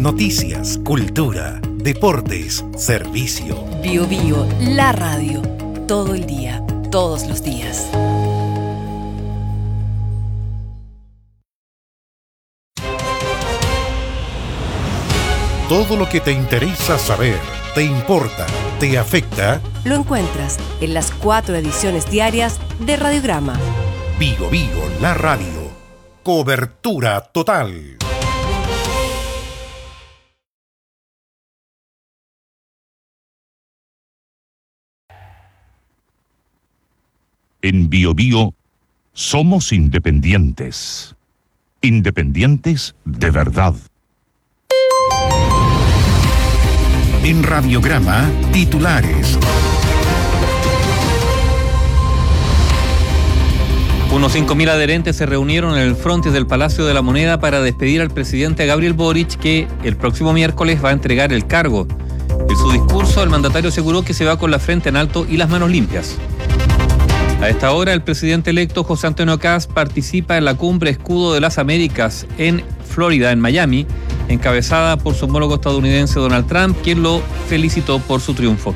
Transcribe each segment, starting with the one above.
Noticias, cultura, deportes, servicio. Biobío, la radio. Todo el día, todos los días. Todo lo que te interesa saber, te importa, te afecta, lo encuentras en las 4 ediciones diarias de Radiograma. Biobío, la radio. Cobertura total. En Biobío somos independientes. Independientes de verdad. En Radiograma, titulares. Unos 5.000 adherentes se reunieron en el frontis del Palacio de la Moneda para despedir al presidente Gabriel Boric, que el próximo miércoles va a entregar el cargo. En su discurso, el mandatario aseguró que se va con la frente en alto y las manos limpias. A esta hora, el presidente electo José Antonio Kast participa en la cumbre Escudo de las Américas en Florida, en Miami, encabezada por su homólogo estadounidense Donald Trump, quien lo felicitó por su triunfo.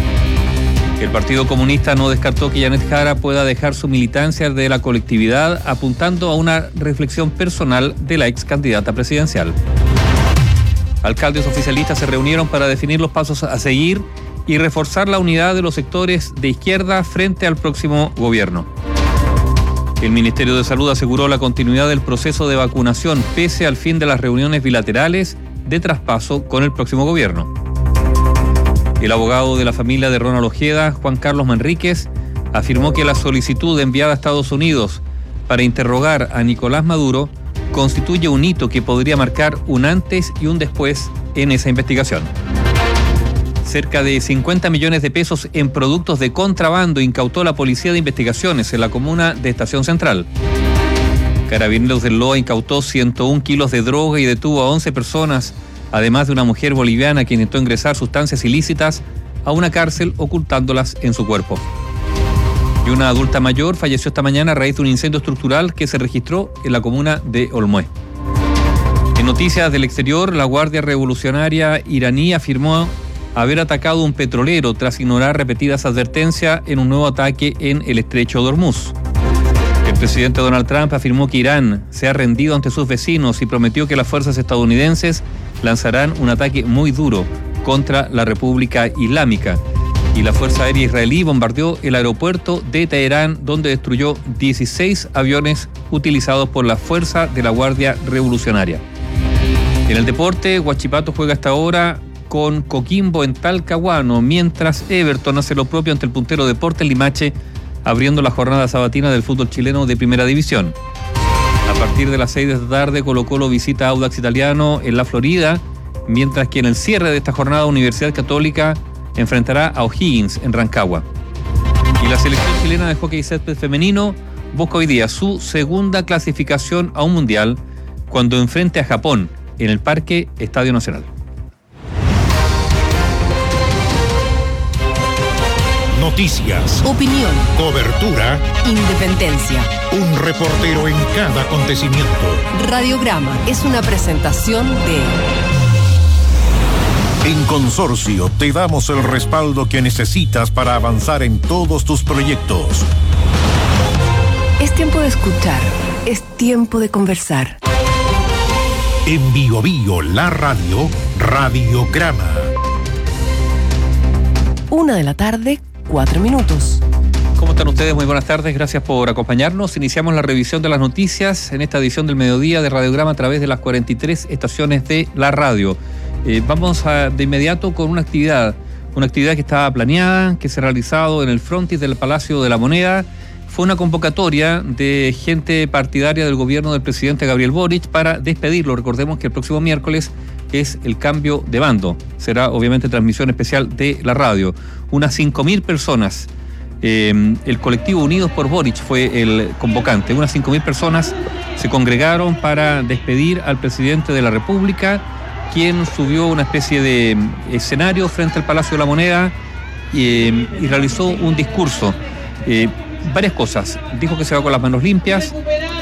El Partido Comunista no descartó que Janet Jara pueda dejar su militancia de la colectividad, apuntando a una reflexión personal de la ex candidata presidencial. Alcaldes oficialistas se reunieron para definir los pasos a seguir y reforzar la unidad de los sectores de izquierda frente al próximo gobierno. El Ministerio de Salud aseguró la continuidad del proceso de vacunación pese al fin de las reuniones bilaterales de traspaso con el próximo gobierno. El abogado de la familia de Ronald Ojeda, Juan Carlos Manríquez, afirmó que la solicitud enviada a Estados Unidos para interrogar a Nicolás Maduro constituye un hito que podría marcar un antes y un después en esa investigación. Cerca de 50 millones de pesos en productos de contrabando incautó la Policía de Investigaciones en la comuna de Estación Central. Carabineros del Loa incautó 101 kilos de droga y detuvo a 11 personas, además de una mujer boliviana que intentó ingresar sustancias ilícitas a una cárcel ocultándolas en su cuerpo. Y una adulta mayor falleció esta mañana a raíz de un incendio estructural que se registró en la comuna de Olmué. En noticias del exterior, la Guardia Revolucionaria iraní afirmó haber atacado un petrolero tras ignorar repetidas advertencias en un nuevo ataque en el estrecho de Hormuz. El presidente Donald Trump afirmó que Irán se ha rendido ante sus vecinos y prometió que las fuerzas estadounidenses lanzarán un ataque muy duro contra la República Islámica. Y la Fuerza Aérea Israelí bombardeó el aeropuerto de Teherán, donde destruyó 16 aviones utilizados por la Fuerza de la Guardia Revolucionaria. En el deporte, Huachipato juega hasta ahora con Coquimbo en Talcahuano, mientras Everton hace lo propio ante el puntero Deportes Limache, abriendo la jornada sabatina del fútbol chileno de Primera División. A partir de las 6 de la tarde, Colo-Colo visita a Audax Italiano en la Florida, mientras que en el cierre de esta jornada, Universidad Católica enfrentará a O'Higgins en Rancagua. Y la selección chilena de hockey césped femenino busca hoy día su segunda clasificación a un mundial cuando enfrente a Japón en el Parque Estadio Nacional. Noticias, Opinión, cobertura, independencia. un reportero en cada acontecimiento. Radiograma es una presentación de... En Consorcio te damos el respaldo que necesitas para avanzar en todos tus proyectos. Es tiempo de escuchar, es tiempo de conversar. En Biobío, la radio, Radiograma. 1:00 PM, 4 minutos. ¿Cómo están ustedes? Muy buenas tardes, gracias por acompañarnos. Iniciamos la revisión de las noticias en esta edición del mediodía de Radiograma a través de las 43 estaciones de la radio. Vamos de inmediato con una actividad que estaba planeada, que se ha realizado en el frontis del Palacio de la Moneda. Fue una convocatoria de gente partidaria del gobierno del presidente Gabriel Boric para despedirlo. Recordemos que el próximo miércoles es el cambio de bando. Será obviamente transmisión especial de la radio. Unas 5.000 personas. El colectivo Unidos por Boric fue el convocante. Unas 5.000 personas se congregaron para despedir al presidente de la República, quien subió una especie de escenario frente al Palacio de la Moneda y realizó un discurso. Varias cosas. Dijo que se va con las manos limpias,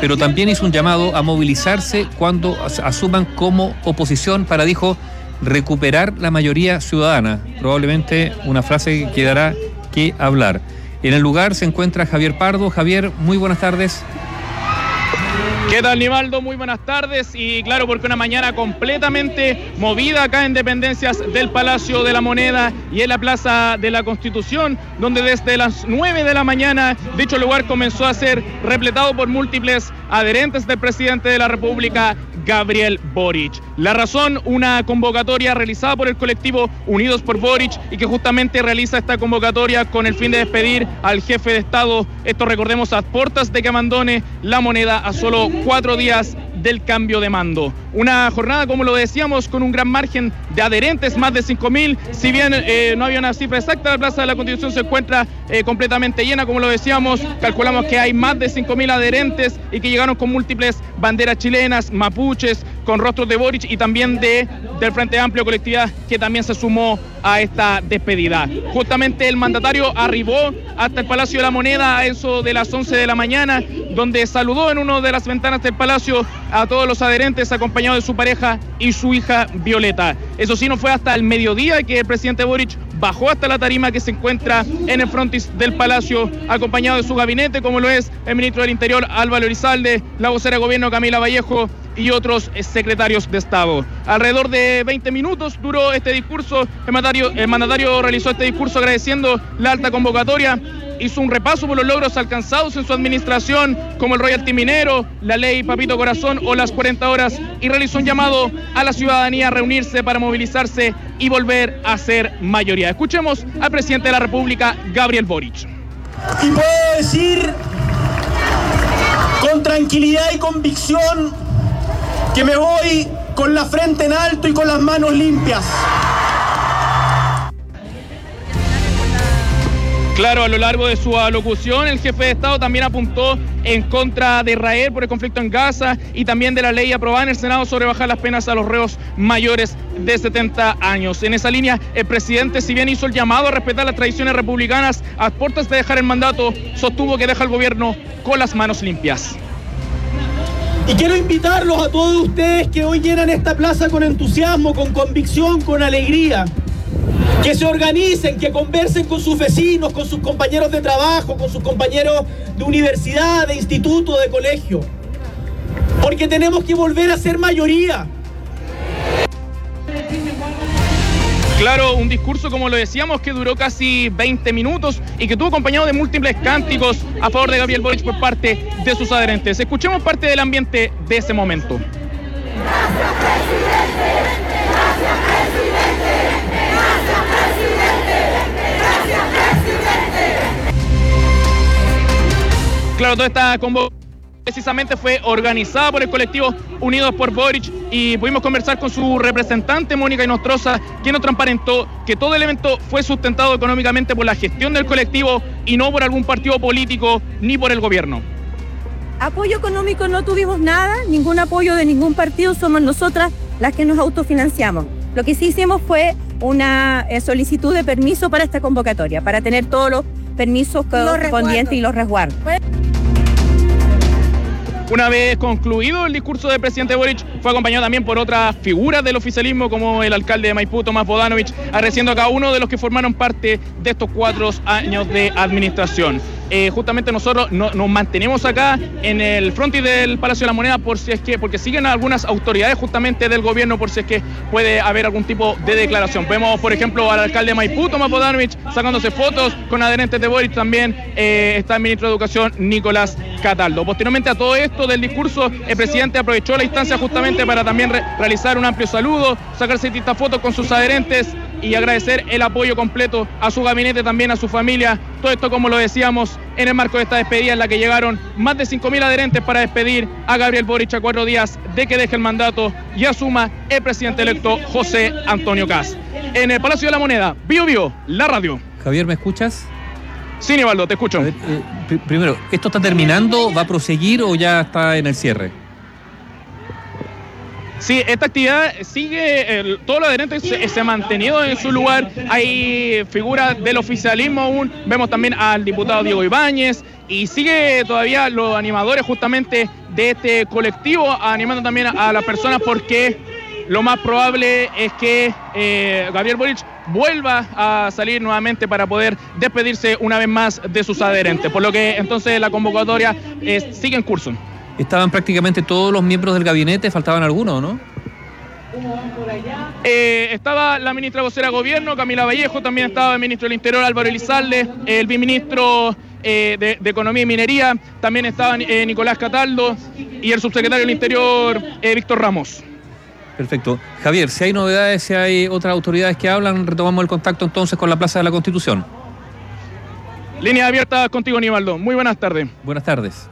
pero también hizo un llamado a movilizarse cuando asuman como oposición para, dijo, recuperar la mayoría ciudadana. Probablemente una frase que dará que hablar. En el lugar se encuentra Javier Pardo. Javier, muy buenas tardes. ¿Qué tal, Nivaldo? Muy buenas tardes. Y claro, porque una mañana completamente movida acá en dependencias del Palacio de la Moneda y en la Plaza de la Constitución, donde desde las 9 de la mañana dicho lugar comenzó a ser repletado por múltiples adherentes del presidente de la República, Gabriel Boric. La razón, una convocatoria realizada por el colectivo Unidos por Boric y que justamente realiza esta convocatoria con el fin de despedir al jefe de Estado. Esto, recordemos, a puertas de que abandone la Moneda a solo 4 días del cambio de mando. Una jornada, como lo decíamos, con un gran margen de adherentes, más de 5.000. Si bien no había una cifra exacta, la Plaza de la Constitución se encuentra completamente llena, como lo decíamos. Calculamos que hay más de 5.000 adherentes y que llegaron con múltiples banderas chilenas, mapuches, con rostros de Boric y también del Frente Amplio, colectividad que también se sumó a esta despedida. Justamente el mandatario arribó hasta el Palacio de la Moneda a eso de las 11 de la mañana, donde saludó en una de las ventanas del Palacio a todos los adherentes, acompañado de su pareja y su hija Violeta. Eso sí, no fue hasta el mediodía que el presidente Boric bajó hasta la tarima que se encuentra en el frontis del Palacio, acompañado de su gabinete, como lo es el ministro del Interior Álvaro Elizalde, la vocera de gobierno Camila Vallejo y otros secretarios de Estado. Alrededor de 20 minutos duró este discurso. El mandatario realizó este discurso agradeciendo la alta convocatoria, hizo un repaso por los logros alcanzados en su administración, como el royalty minero, la ley Papito Corazón o las 40 horas, y realizó un llamado a la ciudadanía a reunirse para movilizarse y volver a ser mayoría. Escuchemos al presidente de la República, Gabriel Boric. Y puedo decir con tranquilidad y convicción que me voy con la frente en alto y con las manos limpias. Claro, a lo largo de su alocución, el jefe de Estado también apuntó en contra de Israel por el conflicto en Gaza y también de la ley aprobada en el Senado sobre bajar las penas a los reos mayores de 70 años. En esa línea, el presidente, si bien hizo el llamado a respetar las tradiciones republicanas, a puertas de dejar el mandato, sostuvo que deja el gobierno con las manos limpias. Y quiero invitarlos a todos ustedes que hoy llenan esta plaza con entusiasmo, con convicción, con alegría. Que se organicen, que conversen con sus vecinos, con sus compañeros de trabajo, con sus compañeros de universidad, de instituto, de colegio. Porque tenemos que volver a ser mayoría. Claro, un discurso, como lo decíamos, que duró casi 20 minutos y que tuvo acompañado de múltiples cánticos a favor de Gabriel Boric por parte de sus adherentes. Escuchemos parte del ambiente de ese momento. Gracias, presidente. Gracias, presidente. Gracias, presidente. Gracias, presidente. Claro, toda esta convocatoria precisamente fue organizada por el colectivo Unidos por Boric y pudimos conversar con su representante, Mónica Inostroza, quien nos transparentó que todo el evento fue sustentado económicamente por la gestión del colectivo y no por algún partido político ni por el gobierno. Apoyo económico no tuvimos nada, ningún apoyo de ningún partido, somos nosotras las que nos autofinanciamos. Lo que sí hicimos fue una solicitud de permiso para esta convocatoria, para tener todos los permisos correspondientes y los resguardos. Una vez concluido el discurso del presidente Boric, fue acompañado también por otras figuras del oficialismo, como el alcalde de Maipú, Tomás Bodanovich, agradeciendo a cada uno de los que formaron parte de estos 4 años de administración. Justamente nosotros nos mantenemos acá en el frontis del Palacio de la Moneda porque siguen algunas autoridades justamente del gobierno por si es que puede haber algún tipo de declaración. Vemos, por ejemplo, al alcalde de Maipú, Tomás Bodanovich, sacándose fotos con adherentes de Boric. También está el ministro de Educación, Nicolás Cataldo. Posteriormente a todo esto del discurso, el presidente aprovechó la instancia justamente para también realizar un amplio saludo, sacarse distintas fotos con sus adherentes y agradecer el apoyo completo a su gabinete, también a su familia. Todo esto, como lo decíamos, en el marco de esta despedida en la que llegaron más de 5.000 adherentes para despedir a Gabriel Boric a 4 días de que deje el mandato y asuma el presidente electo José Antonio Kast. En el Palacio de la Moneda, Bio, la radio. Javier, ¿me escuchas? Sí, Nivaldo, te escucho. A ver, primero, ¿esto está terminando? ¿Va a proseguir o ya está en el cierre? Sí, esta actividad sigue, todos los adherentes se han mantenido en su lugar. Hay figuras del oficialismo aún, vemos también al diputado Diego Ibáñez, y sigue todavía los animadores justamente de este colectivo, animando también a las personas, porque lo más probable es que Gabriel Boric vuelva a salir nuevamente para poder despedirse una vez más de sus adherentes, por lo que entonces la convocatoria sigue en curso. Estaban prácticamente todos los miembros del gabinete, faltaban algunos, ¿no? Estaba la ministra vocera de Gobierno, Camila Vallejo, también estaba el ministro del Interior, Álvaro Elizalde, el viceministro de Economía y Minería, también estaba Nicolás Cataldo y el subsecretario del Interior, Víctor Ramos. Perfecto. Javier, si hay novedades, si hay otras autoridades que hablan, retomamos el contacto entonces con la Plaza de la Constitución. Línea abierta contigo, Nivaldo. Muy buenas tardes. Buenas tardes.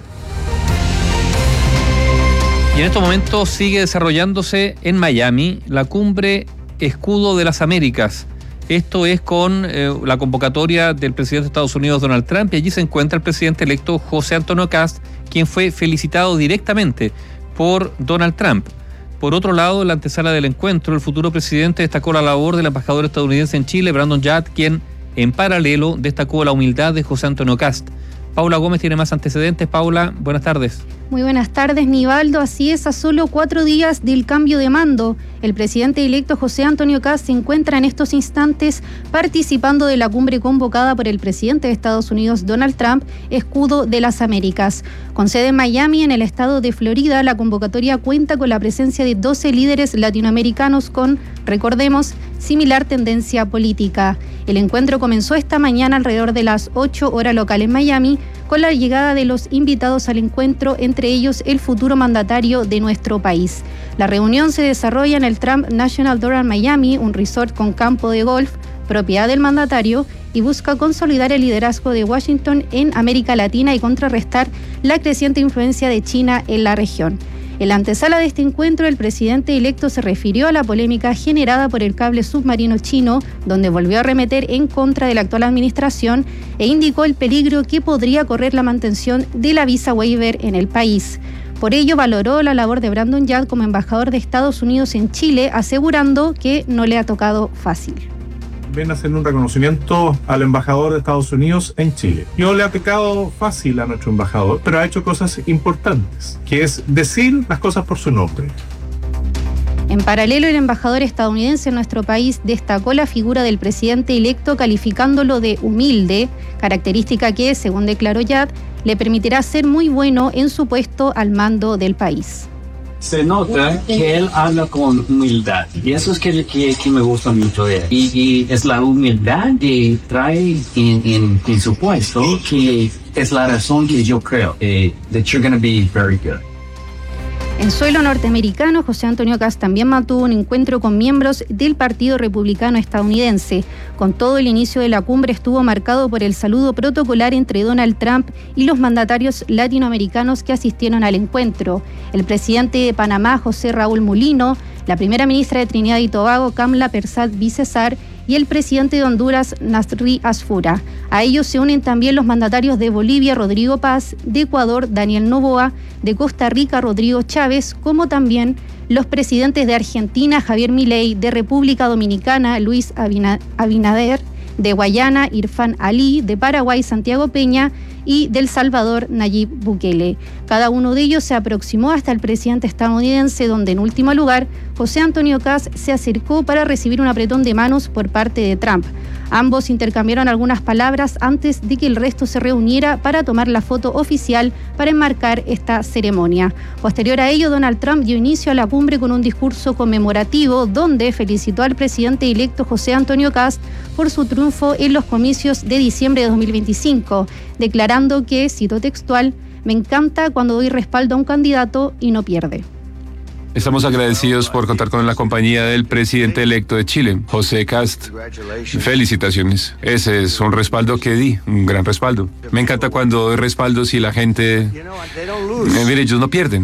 Y en estos momentos sigue desarrollándose en Miami la cumbre Escudo de las Américas. Esto es con la convocatoria del presidente de Estados Unidos, Donald Trump, y allí se encuentra el presidente electo José Antonio Kast, quien fue felicitado directamente por Donald Trump. Por otro lado, en la antesala del encuentro, el futuro presidente destacó la labor del embajador estadounidense en Chile, Brandon Yard, quien en paralelo destacó la humildad de José Antonio Kast. Paula Gómez tiene más antecedentes. Paula, buenas tardes. Muy buenas tardes, Nivaldo. Así es, a solo 4 días del cambio de mando, el presidente electo José Antonio Kast se encuentra en estos instantes participando de la cumbre convocada por el presidente de Estados Unidos, Donald Trump, Escudo de las Américas. Con sede en Miami, en el estado de Florida, la convocatoria cuenta con la presencia de 12 líderes latinoamericanos con, recordemos, similar tendencia política. El encuentro comenzó esta mañana alrededor de las 8 horas local en Miami, con la llegada de los invitados al encuentro, entre ellos el futuro mandatario de nuestro país. La reunión se desarrolla en el Trump National Doral Miami, un resort con campo de golf, propiedad del mandatario, y busca consolidar el liderazgo de Washington en América Latina y contrarrestar la creciente influencia de China en la región. En la antesala de este encuentro, el presidente electo se refirió a la polémica generada por el cable submarino chino, donde volvió a arremeter en contra de la actual administración e indicó el peligro que podría correr la mantención de la visa waiver en el país. Por ello, valoró la labor de Brandon Yard como embajador de Estados Unidos en Chile, asegurando que no le ha tocado fácil. Ven a hacer un reconocimiento al embajador de Estados Unidos en Chile. No le ha tocado fácil a nuestro embajador, pero ha hecho cosas importantes, que es decir las cosas por su nombre. En paralelo, el embajador estadounidense en nuestro país destacó la figura del presidente electo, calificándolo de humilde, característica que, según declaró Yard, le permitirá ser muy bueno en su puesto al mando del país. Se nota que él habla con humildad y eso es que me gusta mucho de él. Y es la humildad que trae en su puesto que es la razón que yo creo that you're going to be very good. En suelo norteamericano, José Antonio Kast también mantuvo un encuentro con miembros del Partido Republicano estadounidense. Con todo, el inicio de la cumbre estuvo marcado por el saludo protocolar entre Donald Trump y los mandatarios latinoamericanos que asistieron al encuentro. El presidente de Panamá, José Raúl Mulino, la primera ministra de Trinidad y Tobago, Kamla Persad-Bissessar, y el presidente de Honduras, Nasri Asfura. A ellos se unen también los mandatarios de Bolivia, Rodrigo Paz, de Ecuador, Daniel Noboa, de Costa Rica, Rodrigo Chávez, como también los presidentes de Argentina, Javier Milei, de República Dominicana, Luis Abinader, de Guayana, Irfan Ali, de Paraguay, Santiago Peña, y del Salvador, Nayib Bukele. Cada uno de ellos se aproximó hasta el presidente estadounidense, donde en último lugar, José Antonio Kast se acercó para recibir un apretón de manos por parte de Trump. Ambos intercambiaron algunas palabras antes de que el resto se reuniera para tomar la foto oficial para enmarcar esta ceremonia. Posterior a ello, Donald Trump dio inicio a la cumbre con un discurso conmemorativo donde felicitó al presidente electo José Antonio Kast por su triunfo en los comicios de diciembre de 2025, declarando que, cito textual, "Me encanta cuando doy respaldo a un candidato y no pierde". Estamos agradecidos por contar con la compañía del presidente electo de Chile, José Kast. Felicitaciones. Ese es un respaldo que di, un gran respaldo. Me encanta cuando doy respaldos y la gente... mire, ellos no pierden.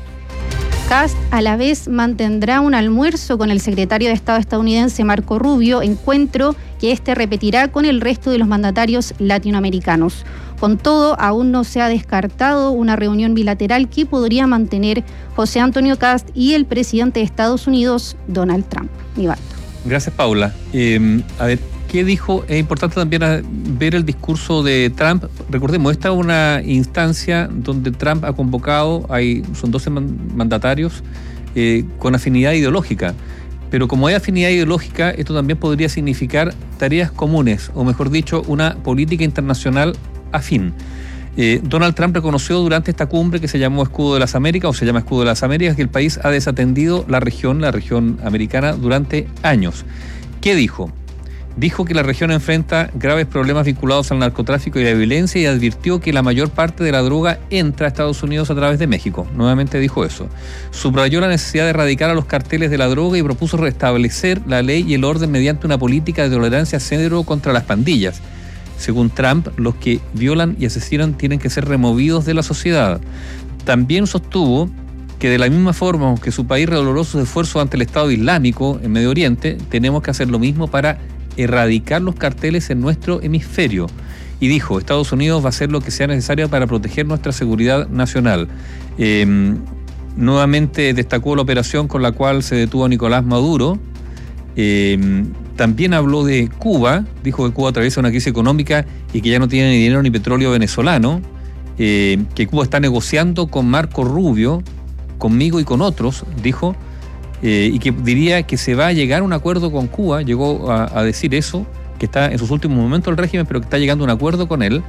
Kast a la vez mantendrá un almuerzo con el secretario de Estado estadounidense Marco Rubio, encuentro que repetirá con el resto de los mandatarios latinoamericanos. Con todo, aún no se ha descartado una reunión bilateral que podría mantener José Antonio Kast y el presidente de Estados Unidos, Donald Trump. Nivaldo. Gracias, Paula. A ver, ¿qué dijo? Es importante también ver el discurso de Trump. Recordemos, esta es una instancia donde Trump ha convocado, son 12 mandatarios con afinidad ideológica. Pero como hay afinidad ideológica, esto también podría significar tareas comunes, o mejor dicho, una política internacional afín. Donald Trump reconoció durante esta cumbre que se llamó Escudo de las Américas, o se llama Escudo de las Américas, que el país ha desatendido la región americana durante años. ¿Qué dijo? Dijo que la región enfrenta graves problemas vinculados al narcotráfico y la violencia y advirtió que la mayor parte de la droga entra a Estados Unidos a través de México. Nuevamente dijo eso. Subrayó la necesidad de erradicar a los carteles de la droga y propuso restablecer la ley y el orden mediante una política de tolerancia cero contra las pandillas. Según Trump, los que violan y asesinan tienen que ser removidos de la sociedad. También sostuvo que de la misma forma que su país redoloró sus esfuerzos ante el Estado Islámico en Medio Oriente, tenemos que hacer lo mismo para erradicar los carteles en nuestro hemisferio. Y dijo, Estados Unidos va a hacer lo que sea necesario para proteger nuestra seguridad nacional. Nuevamente destacó la operación con la cual se detuvo a Nicolás Maduro. También habló de Cuba, dijo que Cuba atraviesa una crisis económica y que ya no tiene ni dinero ni petróleo venezolano, que Cuba está negociando con Marco Rubio, conmigo y con otros, dijo, y que diría que se va a llegar a un acuerdo con Cuba, llegó a decir eso, que está en sus últimos momentos el régimen, pero que está llegando a un acuerdo con él.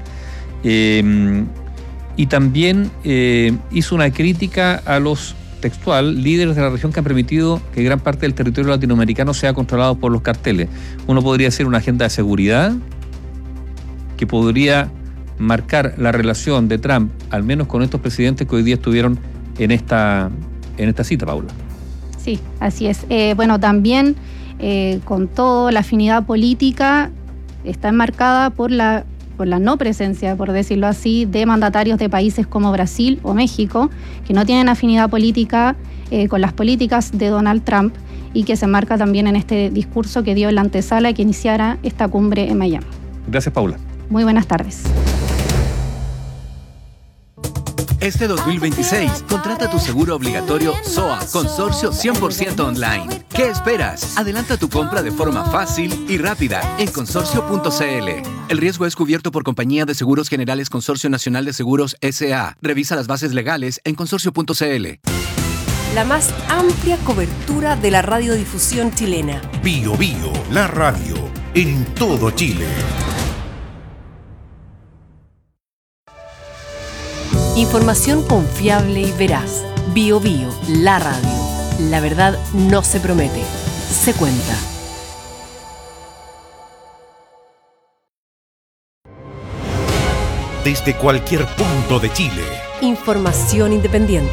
Y también hizo una crítica a los textual, líderes de la región que han permitido que gran parte del territorio latinoamericano sea controlado por los carteles. Uno podría ser una agenda de seguridad que podría marcar la relación de Trump, al menos con estos presidentes que hoy día estuvieron en esta cita, Paula. Sí, así es. Bueno, también con todo, la afinidad política está enmarcada por la no presencia, por decirlo así, de mandatarios de países como Brasil o México, que no tienen afinidad política con las políticas de Donald Trump y que se enmarca también en este discurso que dio en la antesala que iniciara esta cumbre en Miami. Gracias, Paula. Muy buenas tardes. Este 2026, contrata tu seguro obligatorio SOA Consorcio 100% online. ¿Qué esperas? Adelanta tu compra de forma fácil y rápida en consorcio.cl. El riesgo es cubierto por Compañía de Seguros Generales Consorcio Nacional de Seguros S.A. Revisa las bases legales en consorcio.cl. La más amplia cobertura de la radiodifusión chilena. Bio Bio, la radio en todo Chile. Información confiable y veraz. Bio Bio, la radio. La verdad no se promete, se cuenta. Desde cualquier punto de Chile. Información independiente.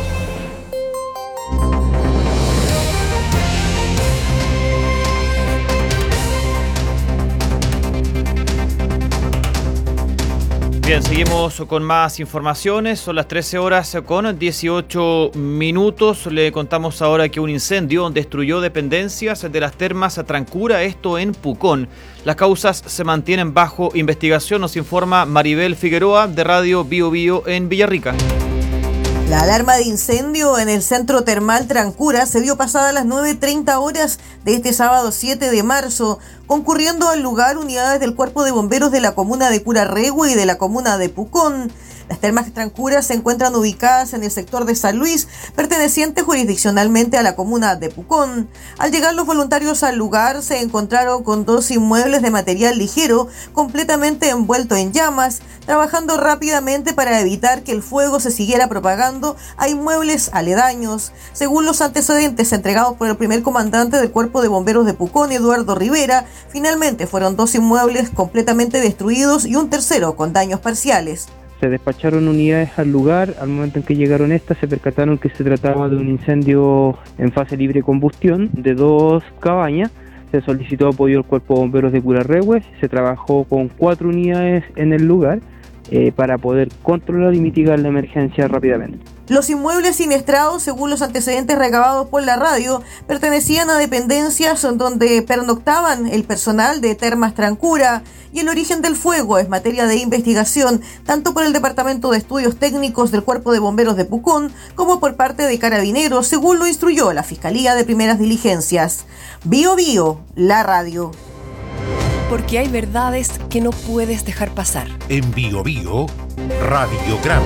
Bien, seguimos con más informaciones. Son las 13 horas con 18 minutos. Le contamos ahora que un incendio destruyó dependencias de las termas Trancura, esto en Pucón. Las causas se mantienen bajo investigación, nos informa Maribel Figueroa de Radio Bio Bio en Villarrica. La alarma de incendio en el centro termal Trancura se vio pasada a las 9:30 horas de este sábado 7 de marzo, concurriendo al lugar unidades del Cuerpo de Bomberos de la comuna de Curarrehue y de la comuna de Pucón. Las termas Trancura se encuentran ubicadas en el sector de San Luis, perteneciente jurisdiccionalmente a la comuna de Pucón. Al llegar los voluntarios al lugar, se encontraron con 2 inmuebles de material ligero, completamente envuelto en llamas, trabajando rápidamente para evitar que el fuego se siguiera propagando a inmuebles aledaños. Según los antecedentes entregados por el primer comandante del Cuerpo de Bomberos de Pucón, Eduardo Rivera, finalmente fueron 2 inmuebles completamente destruidos y un tercero con daños parciales. Se despacharon unidades al lugar. Al momento en que llegaron estas, se percataron que se trataba de un incendio en fase libre de combustión de 2 cabañas. Se solicitó apoyo al Cuerpo de Bomberos de Curarrehue. Se trabajó con 4 unidades en el lugar para poder controlar y mitigar la emergencia rápidamente. Los inmuebles siniestrados, según los antecedentes recabados por la radio, pertenecían a dependencias donde pernoctaban el personal de Termas Trancura, y el origen del fuego es materia de investigación tanto por el Departamento de Estudios Técnicos del Cuerpo de Bomberos de Pucón como por parte de Carabineros, según lo instruyó la Fiscalía de Primeras Diligencias. Bío Bío, la radio. Porque hay verdades que no puedes dejar pasar. En Bío Bío, Radiograma.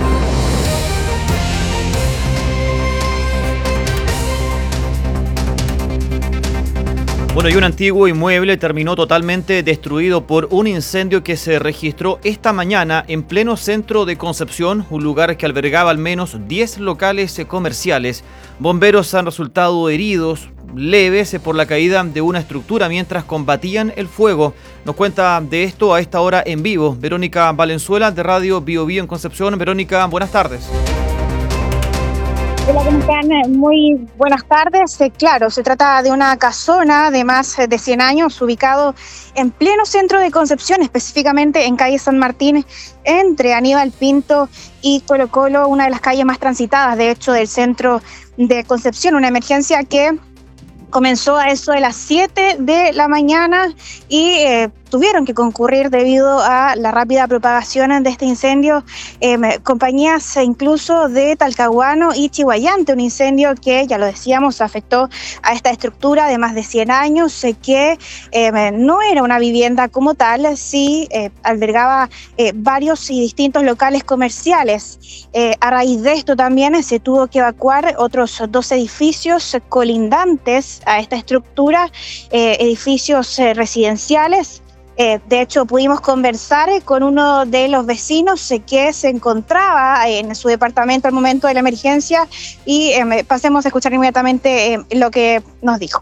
Bueno, y un antiguo inmueble terminó totalmente destruido por un incendio que se registró esta mañana en pleno centro de Concepción, un lugar que albergaba al menos 10 locales comerciales. Bomberos han resultado heridos leves por la caída de una estructura mientras combatían el fuego. Nos cuenta de esto a esta hora en vivo Verónica Valenzuela de Radio Bío Bío en Concepción. Verónica, buenas tardes. Hola, ¿cómo están? Muy buenas tardes. Claro, se trata de una casona de más de 100 años ubicado en pleno centro de Concepción, específicamente en calle San Martín, entre Aníbal Pinto y Colo Colo, una de las calles más transitadas, de hecho, del centro de Concepción. Una emergencia que comenzó a eso de las 7 de la mañana y tuvieron que concurrir debido a la rápida propagación de este incendio compañías incluso de Talcahuano y Chihuayante, un incendio que, ya lo decíamos, afectó a esta estructura de más de 100 años que no era una vivienda como tal, sí albergaba varios y distintos locales comerciales. A raíz de esto también se tuvo que evacuar otros 2 edificios colindantes a esta estructura, edificios residenciales. De hecho, pudimos conversar con uno de los vecinos que se encontraba en su departamento al momento de la emergencia y pasemos a escuchar inmediatamente lo que nos dijo.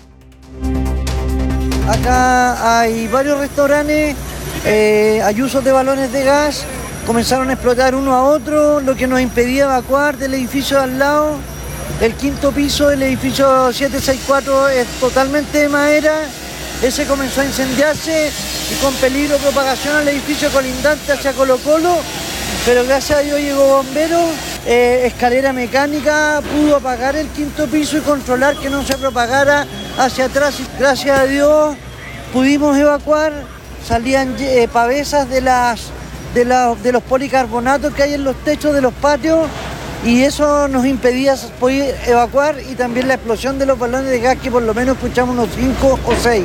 Acá hay varios restaurantes, hay usos de balones de gas, comenzaron a explotar uno a otro, lo que nos impedía evacuar del edificio de al lado. El 5º piso del edificio 764 es totalmente de madera. Ese comenzó a incendiarse y con peligro de propagación al edificio colindante hacia Colo Colo, pero gracias a Dios llegó bombero, escalera mecánica, pudo apagar el 5º piso y controlar que no se propagara hacia atrás. Y gracias a Dios pudimos evacuar, salían pavesas de los policarbonatos que hay en los techos de los patios, y eso nos impedía poder evacuar, y también la explosión de los balones de gas, que por lo menos escuchamos unos 5 o 6.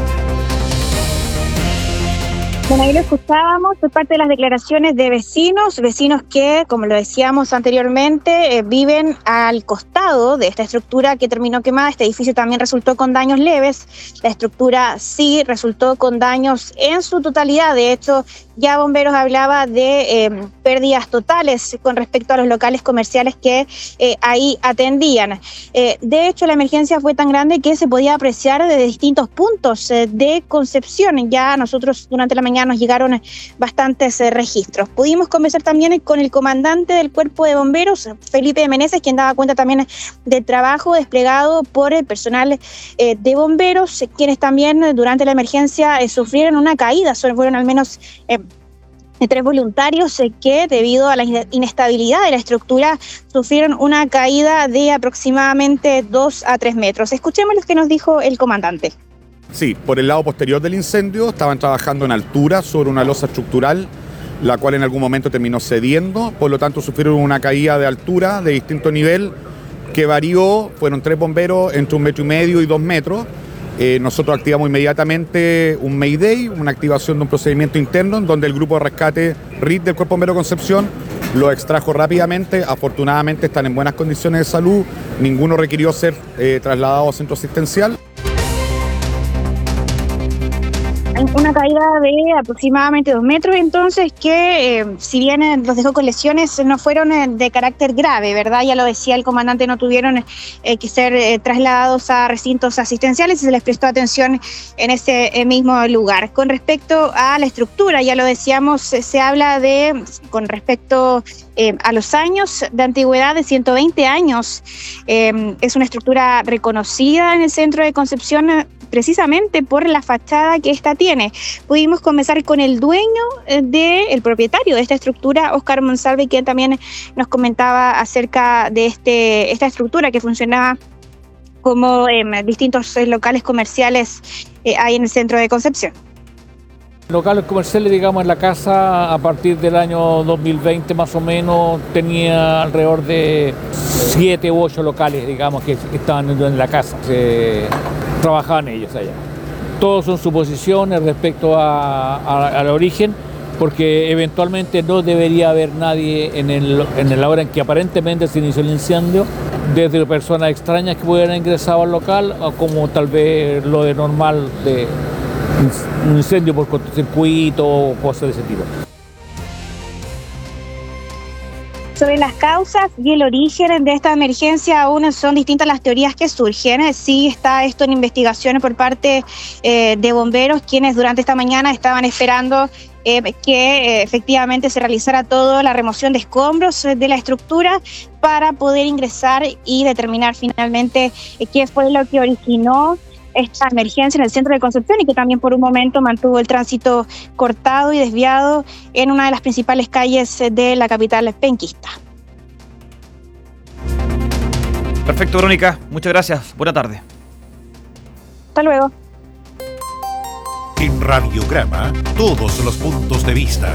Bueno, ahí lo escuchábamos por parte de las declaraciones de vecinos que, como lo decíamos anteriormente, viven al costado de esta estructura que terminó quemada. Este edificio también resultó con daños leves. La estructura sí resultó con daños en su totalidad. De hecho, ya Bomberos hablaba de pérdidas totales con respecto a los locales comerciales que ahí atendían. De hecho, la emergencia fue tan grande que se podía apreciar desde distintos puntos de Concepción. Ya nosotros durante la mañana nos llegaron bastantes registros. Pudimos conversar también con el comandante del Cuerpo de Bomberos, Felipe Meneses, quien daba cuenta también del trabajo desplegado por el personal de bomberos, quienes también durante la emergencia sufrieron una caída. Fueron al menos 3 voluntarios que, debido a la inestabilidad de la estructura, sufrieron una caída de aproximadamente 2 a 3 metros. Escuchemos lo que nos dijo el comandante. Sí, por el lado posterior del incendio estaban trabajando en altura sobre una losa estructural, la cual en algún momento terminó cediendo, por lo tanto sufrieron una caída de altura de distinto nivel que varió, fueron 3 bomberos entre 1,5 metros y 2 metros. Nosotros activamos inmediatamente un Mayday, una activación de un procedimiento interno, en donde el grupo de rescate RIT del Cuerpo Bombero de Concepción lo extrajo rápidamente. Afortunadamente están en buenas condiciones de salud, ninguno requirió ser trasladado a centro asistencial. Una caída de aproximadamente 2 metros, entonces, que si bien los dejó con lesiones, no fueron de carácter grave, ¿verdad? Ya lo decía el comandante, no tuvieron que ser trasladados a recintos asistenciales y se les prestó atención en ese mismo lugar. Con respecto a la estructura, ya lo decíamos, se habla de, con respecto a los años de antigüedad, de 120 años. Es una estructura reconocida en el centro de Concepción, precisamente por la fachada que esta tiene. Pudimos conversar con el dueño, el propietario de esta estructura, Óscar Monsalve, quien también nos comentaba acerca de esta estructura que funcionaba como distintos locales comerciales ahí en el centro de Concepción. Locales comerciales, digamos, en la casa a partir del año 2020 más o menos tenía alrededor de 7 u 8 locales, digamos, que estaban en la casa, trabajaban ellos allá. Todos son suposiciones respecto al origen, porque eventualmente no debería haber nadie en la hora en que aparentemente se inició el incendio, desde personas extrañas que pudieran ingresar al local, o como tal vez lo de normal de un incendio por cortocircuito o cosas de ese tipo. Sobre las causas y el origen de esta emergencia aún son distintas las teorías que surgen. Sí está esto en investigaciones por parte de bomberos, quienes durante esta mañana estaban esperando que efectivamente se realizara toda la remoción de escombros de la estructura para poder ingresar y determinar finalmente qué fue lo que originó esta emergencia en el centro de Concepción y que también por un momento mantuvo el tránsito cortado y desviado en una de las principales calles de la capital penquista. Perfecto, Verónica. Muchas gracias. Buena tarde. Hasta luego. En Radiograma, todos los puntos de vista.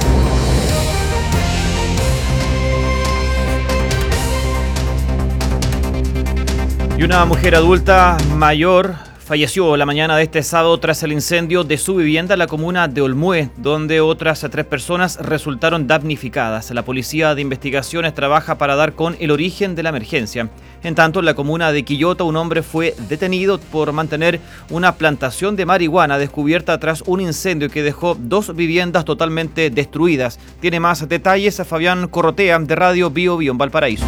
Y una mujer adulta mayor falleció la mañana de este sábado tras el incendio de su vivienda en la comuna de Olmué, donde otras 3 personas resultaron damnificadas. La Policía de Investigaciones trabaja para dar con el origen de la emergencia. En tanto, en la comuna de Quillota, un hombre fue detenido por mantener una plantación de marihuana descubierta tras un incendio que dejó 2 viviendas totalmente destruidas. Tiene más detalles a Fabián Corrotea de Radio Bio Bio en Valparaíso.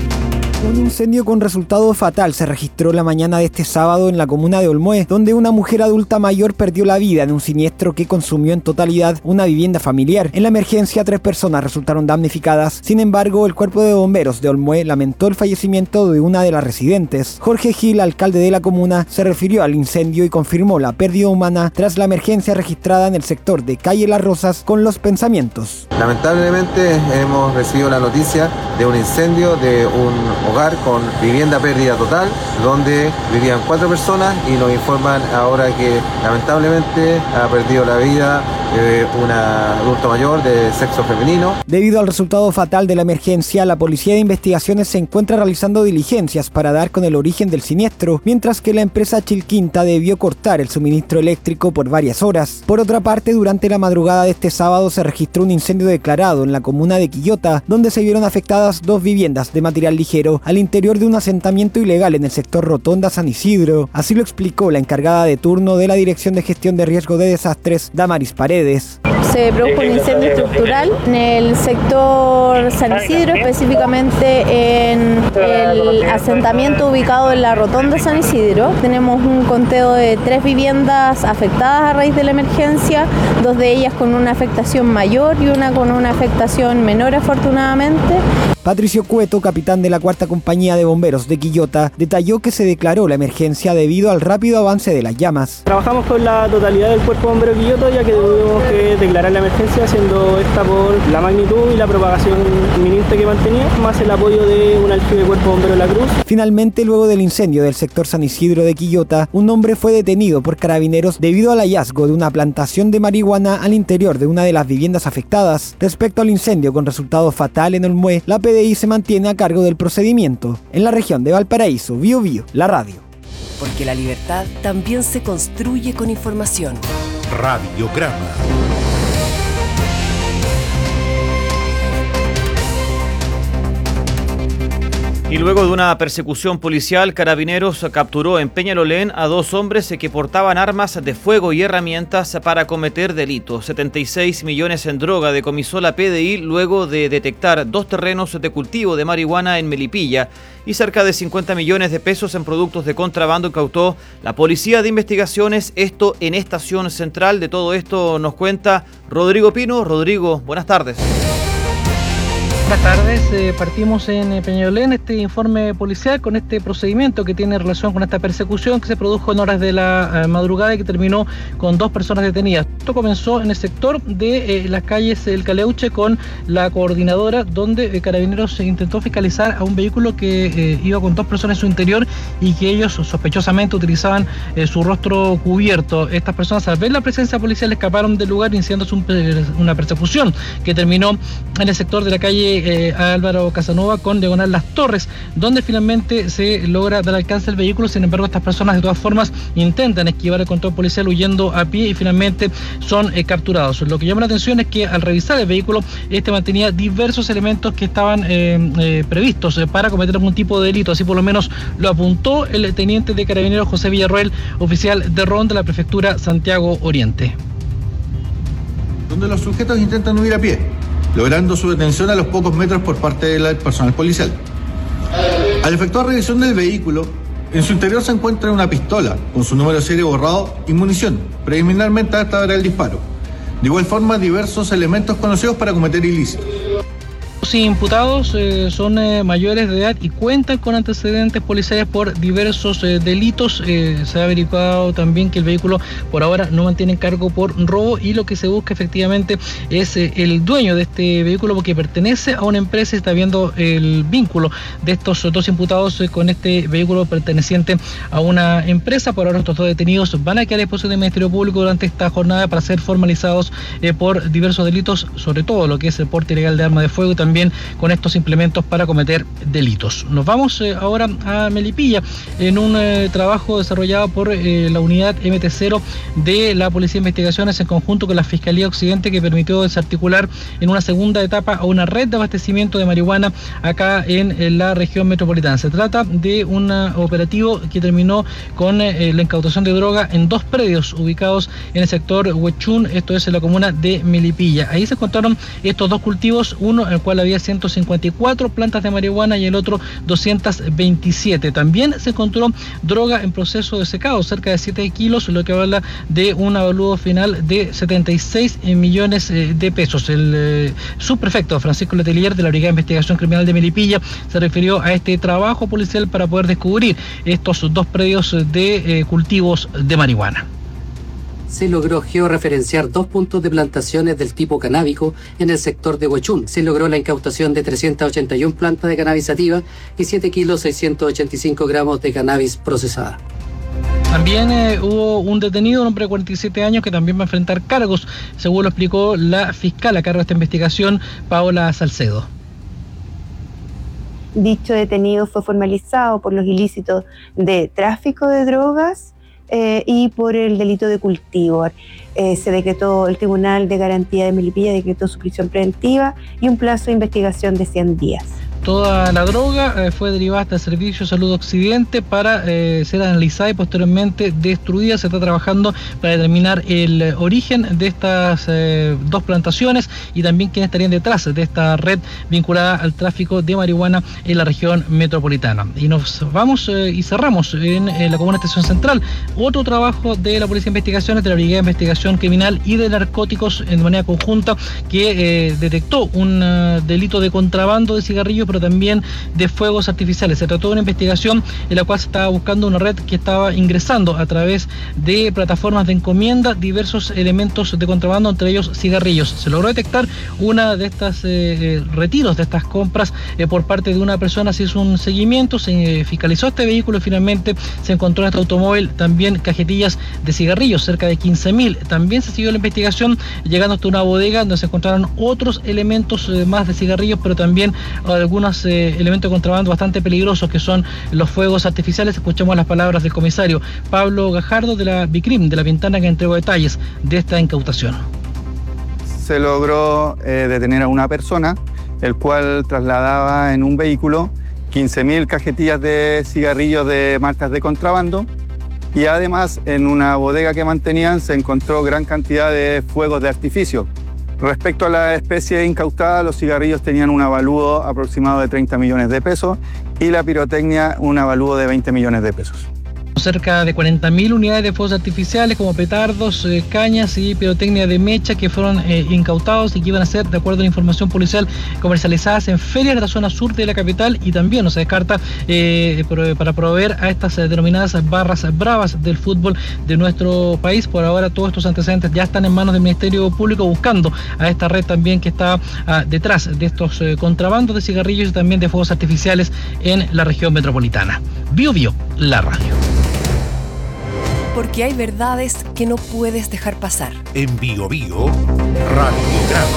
Un incendio con resultado fatal se registró la mañana de este sábado en la comuna de Olmué, donde una mujer adulta mayor perdió la vida en un siniestro que consumió en totalidad una vivienda familiar. En la emergencia, 3 personas resultaron damnificadas. Sin embargo, el cuerpo de bomberos de Olmué lamentó el fallecimiento de una de las residentes. Jorge Gil, alcalde de la comuna, se refirió al incendio y confirmó la pérdida humana tras la emergencia registrada en el sector de Calle Las Rosas con Los Pensamientos. Lamentablemente hemos recibido la noticia de un incendio de un hogar con vivienda pérdida total, donde vivían 4 personas y nos informan ahora que lamentablemente ha perdido la vida un adulto mayor de sexo femenino. Debido al resultado fatal de la emergencia, la Policía de Investigaciones se encuentra realizando diligencias para dar con el origen del siniestro, mientras que la empresa Chilquinta debió cortar el suministro eléctrico por varias horas. Por otra parte, durante la madrugada de este sábado se registró un incendio declarado en la comuna de Quillota, donde se vieron afectadas 2 viviendas de material ligero al interior de un asentamiento ilegal en el sector Rotonda San Isidro. Así lo explicó la encargada de turno de la Dirección de Gestión de Riesgo de Desastres, Damaris Paredes. Se produjo un incendio estructural en el sector San Isidro, específicamente en el asentamiento ubicado en la Rotonda San Isidro. Tenemos un conteo de 3 viviendas afectadas a raíz de la emergencia, 2 de ellas con una afectación mayor y una con una afectación menor, afortunadamente. Patricio Cueto, capitán de la 4ª Compañía de Bomberos de Quillota, detalló que se declaró la emergencia debido al rápido avance de las llamas. Trabajamos con la totalidad del Cuerpo de Bomberos de Quillota, ya que tuvimos que declarar la emergencia, siendo esta por la magnitud y la propagación inminente que mantenía, más el apoyo de un aljibe Cuerpo de Bomberos de la Cruz. Finalmente, luego del incendio del sector San Isidro de Quillota, un hombre fue detenido por carabineros debido al hallazgo de una plantación de marihuana al interior de una de las viviendas afectadas. Respecto al incendio con resultado fatal en Olmué, la PDI se mantiene a cargo del procedimiento. En la región de Valparaíso, Bio Bio, la radio. Porque la libertad también se construye con información. Radiograma. Y luego de una persecución policial, Carabineros capturó en Peñalolén a 2 hombres que portaban armas de fuego y herramientas para cometer delitos. 76 millones en droga decomisó la PDI luego de detectar 2 terrenos de cultivo de marihuana en Melipilla y cerca de 50 millones de pesos en productos de contrabando incautó la Policía de Investigaciones, esto en Estación Central. De todo esto nos cuenta Rodrigo Pino. Rodrigo, buenas tardes. Buenas tardes, partimos en Peñalolén este informe policial con este procedimiento que tiene relación con esta persecución que se produjo en horas de la madrugada y que terminó con 2 personas detenidas. Esto comenzó en el sector de las calles El Caleuche con la coordinadora, donde Carabineros intentó fiscalizar a un vehículo que iba con 2 personas en su interior y que ellos sospechosamente utilizaban su rostro cubierto. Estas personas, al ver la presencia policial, escaparon del lugar iniciándose una persecución que terminó en el sector de la calle Álvaro Casanova con diagonal Las Torres, donde finalmente se logra dar alcance al vehículo. Sin embargo, estas personas de todas formas intentan esquivar el control policial huyendo a pie y finalmente son capturados. Lo que llama la atención es que al revisar el vehículo, este mantenía diversos elementos que estaban previstos para cometer algún tipo de delito. Así por lo menos lo apuntó el teniente de Carabineros José Villarroel, oficial de ronda de la prefectura Santiago Oriente. Donde los sujetos intentan huir a pie, logrando su detención a los pocos metros por parte del personal policial. Al efectuar revisión del vehículo, en su interior se encuentra una pistola con su número de serie borrado y munición, preliminarmente hasta ahora el disparo. De igual forma, diversos elementos conocidos para cometer ilícitos. Los imputados son mayores de edad y cuentan con antecedentes policiales por diversos delitos. Se ha averiguado también que el vehículo por ahora no mantiene cargo por robo y lo que se busca efectivamente es el dueño de este vehículo, porque pertenece a una empresa y está viendo el vínculo de estos 2 imputados con este vehículo perteneciente a una empresa. Por ahora estos 2 detenidos van a quedar a disposición del Ministerio Público durante esta jornada para ser formalizados por diversos delitos, sobre todo lo que es el porte ilegal de arma de fuego y también con estos implementos para cometer delitos. Nos vamos ahora a Melipilla en un trabajo desarrollado por la unidad MT0 de la Policía de Investigaciones en conjunto con la Fiscalía Occidente, que permitió desarticular en una segunda etapa a una red de abastecimiento de marihuana acá en la región metropolitana. Se trata de un operativo que terminó con la incautación de droga en 2 predios ubicados en el sector Huechún, esto es en la comuna de Melipilla. Ahí se encontraron estos 2 cultivos, uno en el cual había 154 plantas de marihuana y el otro 227. También se encontró droga en proceso de secado, cerca de 7 kilos, lo que habla de un avalúo final de 76 millones de pesos. El subprefecto Francisco Letelier de la Brigada de Investigación Criminal de Melipilla se refirió a este trabajo policial para poder descubrir estos 2 predios de cultivos de marihuana. Se logró georreferenciar 2 puntos de plantaciones del tipo canábico en el sector de Huechún. Se logró la incautación de 381 plantas de cannabis sativa y 7 kilos 685 gramos de cannabis procesada. También hubo un detenido, un hombre de 47 años, que también va a enfrentar cargos, según lo explicó la fiscal a cargo de esta investigación, Paola Salcedo. Dicho detenido fue formalizado por los ilícitos de tráfico de drogas y por el delito de cultivo. Se decretó, el Tribunal de Garantía de Melipilla decretó su prisión preventiva y un plazo de investigación de 100 días. Toda la droga fue derivada hasta el Servicio de Salud Occidente para ser analizada y posteriormente destruida. Se está trabajando para determinar el origen de estas 2 plantaciones y también quiénes estarían detrás de esta red vinculada al tráfico de marihuana en la región metropolitana. Y nos vamos y cerramos en la comuna de Estación Central. Otro trabajo de la Policía de Investigaciones, de la Brigada de Investigación Criminal y de Narcóticos en manera conjunta, que detectó un delito de contrabando de cigarrillos, pero también de fuegos artificiales. Se trató de una investigación en la cual se estaba buscando una red que estaba ingresando a través de plataformas de encomienda diversos elementos de contrabando, entre ellos cigarrillos. Se logró detectar una de estas retiros de estas compras por parte de una persona. Se hizo un seguimiento, se fiscalizó este vehículo y finalmente se encontró en este automóvil también cajetillas de cigarrillos, cerca de 15.000. También se siguió la investigación llegando hasta una bodega donde se encontraron otros elementos más de cigarrillos, pero también algunos elementos de contrabando bastante peligrosos, que son los fuegos artificiales. Escuchamos las palabras del comisario Pablo Gajardo de la BICRIM de La Pintana, que entregó detalles de esta incautación. Se logró detener a una persona, el cual trasladaba en un vehículo 15.000 cajetillas de cigarrillos de marcas de contrabando, y además en una bodega que mantenían se encontró gran cantidad de fuegos de artificio. Respecto a la especie incautada, los cigarrillos tenían un avalúo aproximado de 30 millones de pesos y la pirotecnia un avalúo de 20 millones de pesos. Cerca de 40.000 unidades de fuegos artificiales como petardos, cañas y pirotecnia de mecha que fueron incautados y que iban a ser, de acuerdo a la información policial, comercializadas en ferias de la zona sur de la capital, y también no se descarta para proveer a estas denominadas barras bravas del fútbol de nuestro país. Por ahora todos estos antecedentes ya están en manos del Ministerio Público, buscando a esta red también que está detrás de estos contrabandos de cigarrillos y también de fuegos artificiales en la región metropolitana. Bio Bio, la radio. Porque hay verdades que no puedes dejar pasar. En Bio Bio, Radiograma.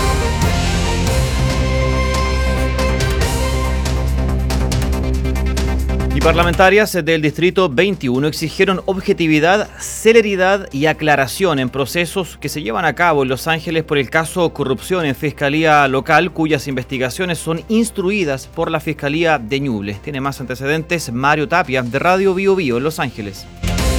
Y parlamentarias del Distrito 21 exigieron objetividad, celeridad y aclaración en procesos que se llevan a cabo en Los Ángeles por el caso corrupción en Fiscalía Local, cuyas investigaciones son instruidas por la Fiscalía de Ñuble. Tiene más antecedentes Mario Tapia, de Radio Bio Bio en Los Ángeles.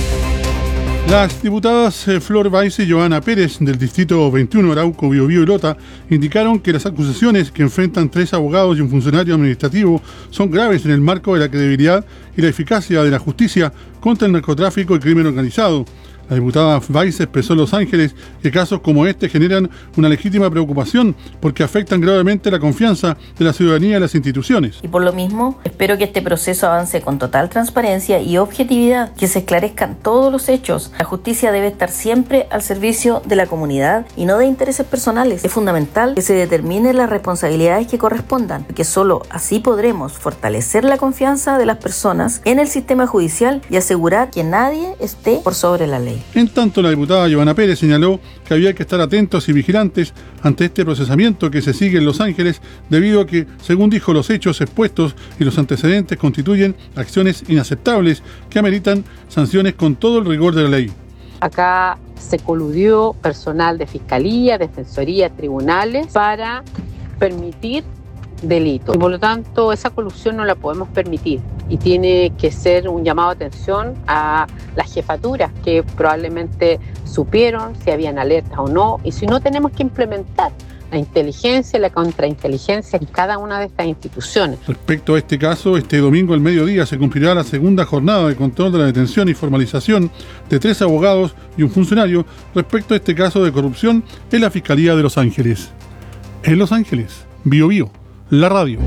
Las diputadas Flor Baize y Joana Pérez del Distrito 21, Arauco, Biobío y Lota, indicaron que las acusaciones que enfrentan 3 abogados y un funcionario administrativo son graves en el marco de la credibilidad y la eficacia de la justicia contra el narcotráfico y crimen organizado. La diputada Baize expresó en Los Ángeles que casos como este generan una legítima preocupación porque afectan gravemente la confianza de la ciudadanía en las instituciones. Y por lo mismo, espero que este proceso avance con total transparencia y objetividad, que se esclarezcan todos los hechos. La justicia debe estar siempre al servicio de la comunidad y no de intereses personales. Es fundamental que se determinen las responsabilidades que correspondan, porque solo así podremos fortalecer la confianza de las personas en el sistema judicial y asegurar que nadie esté por sobre la ley. En tanto, la diputada Joana Pérez señaló que había que estar atentos y vigilantes ante este procesamiento que se sigue en Los Ángeles, debido a que, según dijo, los hechos expuestos y los antecedentes constituyen acciones inaceptables que ameritan sanciones con todo el rigor de la ley. Acá se coludió personal de fiscalía, defensoría, tribunales para permitir delitos. Y por lo tanto, esa colusión no la podemos permitir y tiene que ser un llamado de atención a las jefaturas que probablemente supieron si habían alertas o no, y si no, tenemos que implementar la inteligencia y la contrainteligencia en cada una de estas instituciones. Respecto a este caso, este domingo al mediodía se cumplirá la segunda jornada de control de la detención y formalización de 3 abogados y un funcionario respecto a este caso de corrupción en la Fiscalía de Los Ángeles. En Los Ángeles, Bio Bio, la radio.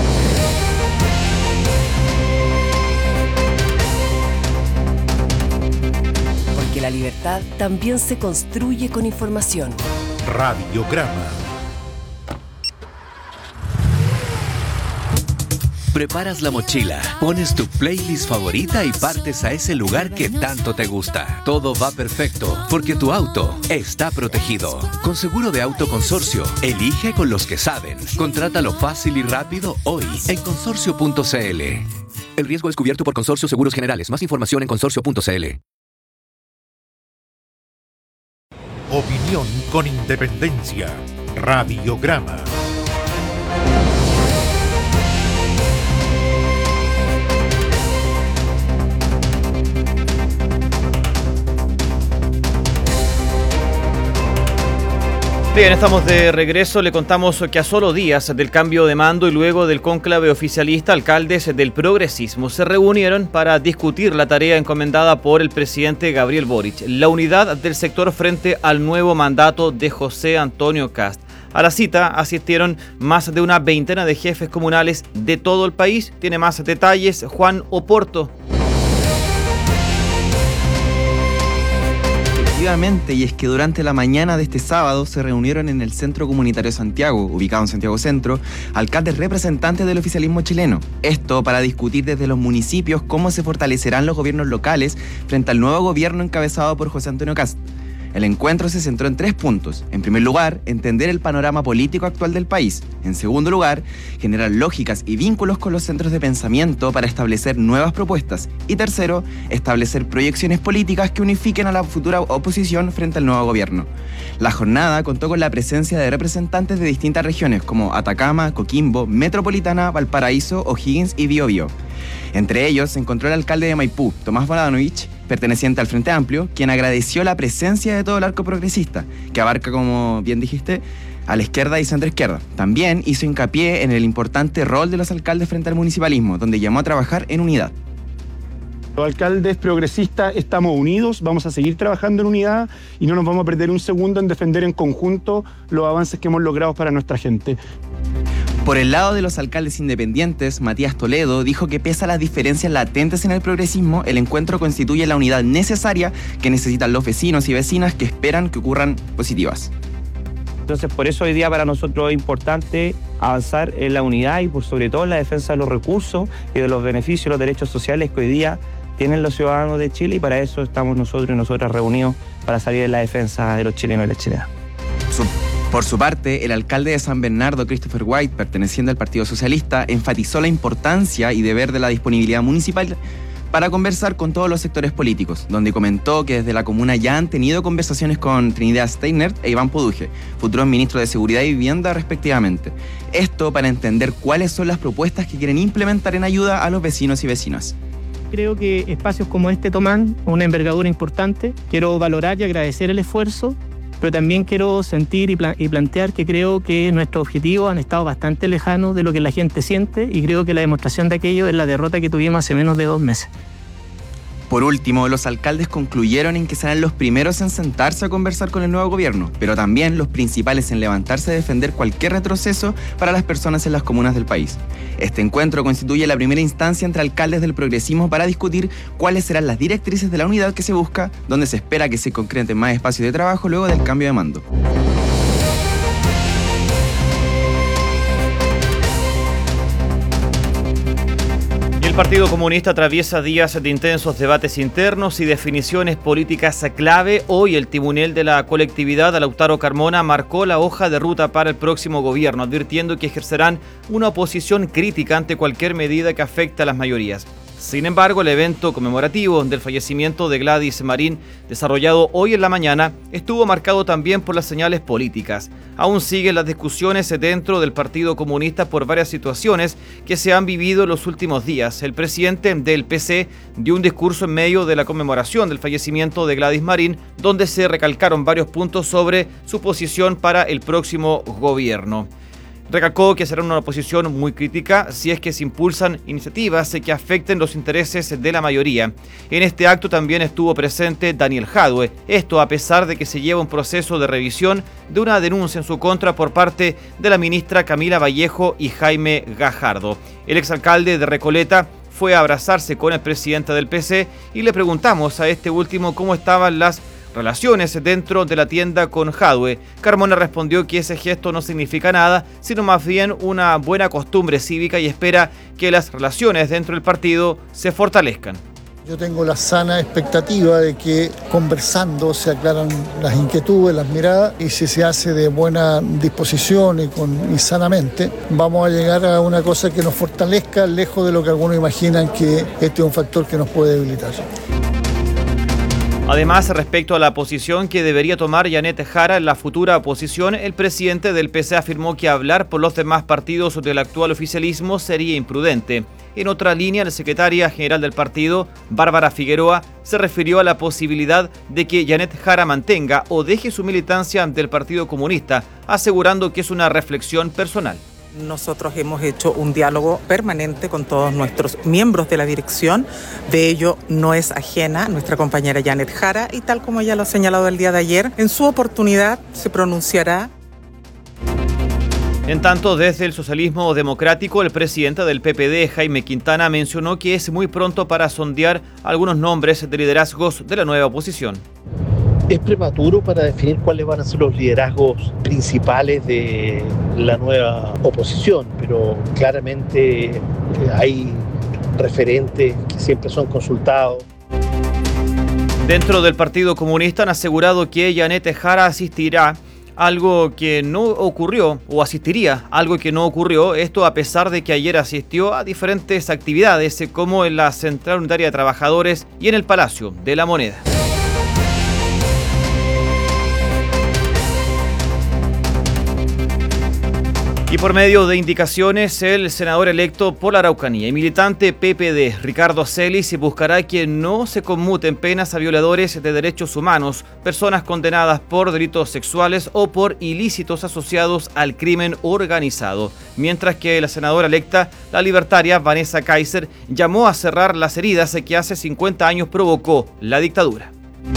Porque la libertad también se construye con información. Radiograma. Preparas la mochila, pones tu playlist favorita y partes a ese lugar que tanto te gusta. Todo va perfecto porque tu auto está protegido. Con seguro de auto Consorcio, elige con los que saben. Contrátalo fácil y rápido hoy en consorcio.cl. El riesgo es cubierto por Consorcio Seguros Generales. Más información en consorcio.cl. Opinión con independencia. Radiograma. Bien, estamos de regreso. Le contamos que a solo días del cambio de mando y luego del cónclave oficialista, alcaldes del progresismo se reunieron para discutir la tarea encomendada por el presidente Gabriel Boric, la unidad del sector frente al nuevo mandato de José Antonio Kast. A la cita asistieron más de una veintena de jefes comunales de todo el país. Tiene más detalles Juan Oporto. Efectivamente, y es que durante la mañana de este sábado se reunieron en el Centro Comunitario Santiago, ubicado en Santiago Centro, alcaldes representantes del oficialismo chileno. Esto para discutir desde los municipios cómo se fortalecerán los gobiernos locales frente al nuevo gobierno encabezado por José Antonio Kast. El encuentro se centró en 3 puntos. En primer lugar, entender el panorama político actual del país. En segundo lugar, generar lógicas y vínculos con los centros de pensamiento para establecer nuevas propuestas. Y tercero, establecer proyecciones políticas que unifiquen a la futura oposición frente al nuevo gobierno. La jornada contó con la presencia de representantes de distintas regiones como Atacama, Coquimbo, Metropolitana, Valparaíso, O'Higgins y Biobío. Entre ellos se encontró el alcalde de Maipú, Tomás Bodanovich, perteneciente al Frente Amplio, quien agradeció la presencia de todo el arco progresista, que abarca, como bien dijiste, a la izquierda y centroizquierda. También hizo hincapié en el importante rol de los alcaldes frente al municipalismo, donde llamó a trabajar en unidad. Los alcaldes progresistas estamos unidos, vamos a seguir trabajando en unidad y no nos vamos a perder un segundo en defender en conjunto los avances que hemos logrado para nuestra gente. Por el lado de los alcaldes independientes, Matías Toledo dijo que pese a las diferencias latentes en el progresismo, el encuentro constituye la unidad necesaria que necesitan los vecinos y vecinas que esperan que ocurran positivas. Entonces, por eso hoy día para nosotros es importante avanzar en la unidad y por sobre todo en la defensa de los recursos y de los beneficios y los derechos sociales que hoy día tienen los ciudadanos de Chile, y para eso estamos nosotros y nosotras reunidos para salir en la defensa de los chilenos y las chilenas. Por su parte, el alcalde de San Bernardo, Christopher White, perteneciente al Partido Socialista, enfatizó la importancia y deber de la disponibilidad municipal para conversar con todos los sectores políticos, donde comentó que desde la comuna ya han tenido conversaciones con Trinidad Steiner e Iván Poduje, futuros ministros de Seguridad y Vivienda respectivamente. Esto para entender cuáles son las propuestas que quieren implementar en ayuda a los vecinos y vecinas. Creo que espacios como este toman una envergadura importante. Quiero valorar y agradecer el esfuerzo, pero también quiero sentir y plantear que creo que nuestros objetivos han estado bastante lejanos de lo que la gente siente, y creo que la demostración de aquello es la derrota que tuvimos hace menos de 2 meses. Por último, los alcaldes concluyeron en que serán los primeros en sentarse a conversar con el nuevo gobierno, pero también los principales en levantarse a defender cualquier retroceso para las personas en las comunas del país. Este encuentro constituye la primera instancia entre alcaldes del progresismo para discutir cuáles serán las directrices de la unidad que se busca, donde se espera que se concreten más espacios de trabajo luego del cambio de mando. El Partido Comunista atraviesa días de intensos debates internos y definiciones políticas clave. Hoy el timonel de la colectividad, Lautaro Carmona, marcó la hoja de ruta para el próximo gobierno, advirtiendo que ejercerán una oposición crítica ante cualquier medida que afecte a las mayorías. Sin embargo, el evento conmemorativo del fallecimiento de Gladys Marín, desarrollado hoy en la mañana, estuvo marcado también por las señales políticas. Aún siguen las discusiones dentro del Partido Comunista por varias situaciones que se han vivido en los últimos días. El presidente del PC dio un discurso en medio de la conmemoración del fallecimiento de Gladys Marín, donde se recalcaron varios puntos sobre su posición para el próximo gobierno. Recalcó que será una oposición muy crítica si es que se impulsan iniciativas que afecten los intereses de la mayoría. En este acto también estuvo presente Daniel Jadwe, esto a pesar de que se lleva un proceso de revisión de una denuncia en su contra por parte de la ministra Camila Vallejo y Jaime Gajardo. El exalcalde de Recoleta fue a abrazarse con el presidente del PC y le preguntamos a este último cómo estaban las relaciones dentro de la tienda con Jadwe. Carmona respondió que ese gesto no significa nada, sino más bien una buena costumbre cívica, y espera que las relaciones dentro del partido se fortalezcan. Yo tengo la sana expectativa de que conversando se aclaran las inquietudes, las miradas, y si se hace de buena disposición y sanamente, vamos a llegar a una cosa que nos fortalezca, lejos de lo que algunos imaginan que este es un factor que nos puede debilitar. Además, respecto a la posición que debería tomar Janet Jara en la futura oposición, el presidente del PC afirmó que hablar por los demás partidos del actual oficialismo sería imprudente. En otra línea, la secretaria general del partido, Bárbara Figueroa, se refirió a la posibilidad de que Janet Jara mantenga o deje su militancia del Partido Comunista, asegurando que es una reflexión personal. Nosotros hemos hecho un diálogo permanente con todos nuestros miembros de la dirección. De ello no es ajena nuestra compañera Janet Jara, y tal como ya lo ha señalado el día de ayer, en su oportunidad se pronunciará. En tanto, desde el socialismo democrático, el presidente del PPD, Jaime Quintana, mencionó que es muy pronto para sondear algunos nombres de liderazgos de la nueva oposición. Es prematuro para definir cuáles van a ser los liderazgos principales de la nueva oposición, pero claramente hay referentes que siempre son consultados. Dentro del Partido Comunista han asegurado que Janet Jara asistiría algo que no ocurrió, o asistiría algo que no ocurrió, esto a pesar de que ayer asistió a diferentes actividades como en la Central Unitaria de Trabajadores y en el Palacio de la Moneda. Y por medio de indicaciones, el senador electo por la Araucanía y militante PPD, Ricardo Celis, buscará que no se conmuten penas a violadores de derechos humanos, personas condenadas por delitos sexuales o por ilícitos asociados al crimen organizado. Mientras que la senadora electa, la libertaria Vanessa Kaiser, llamó a cerrar las heridas que hace 50 años provocó la dictadura.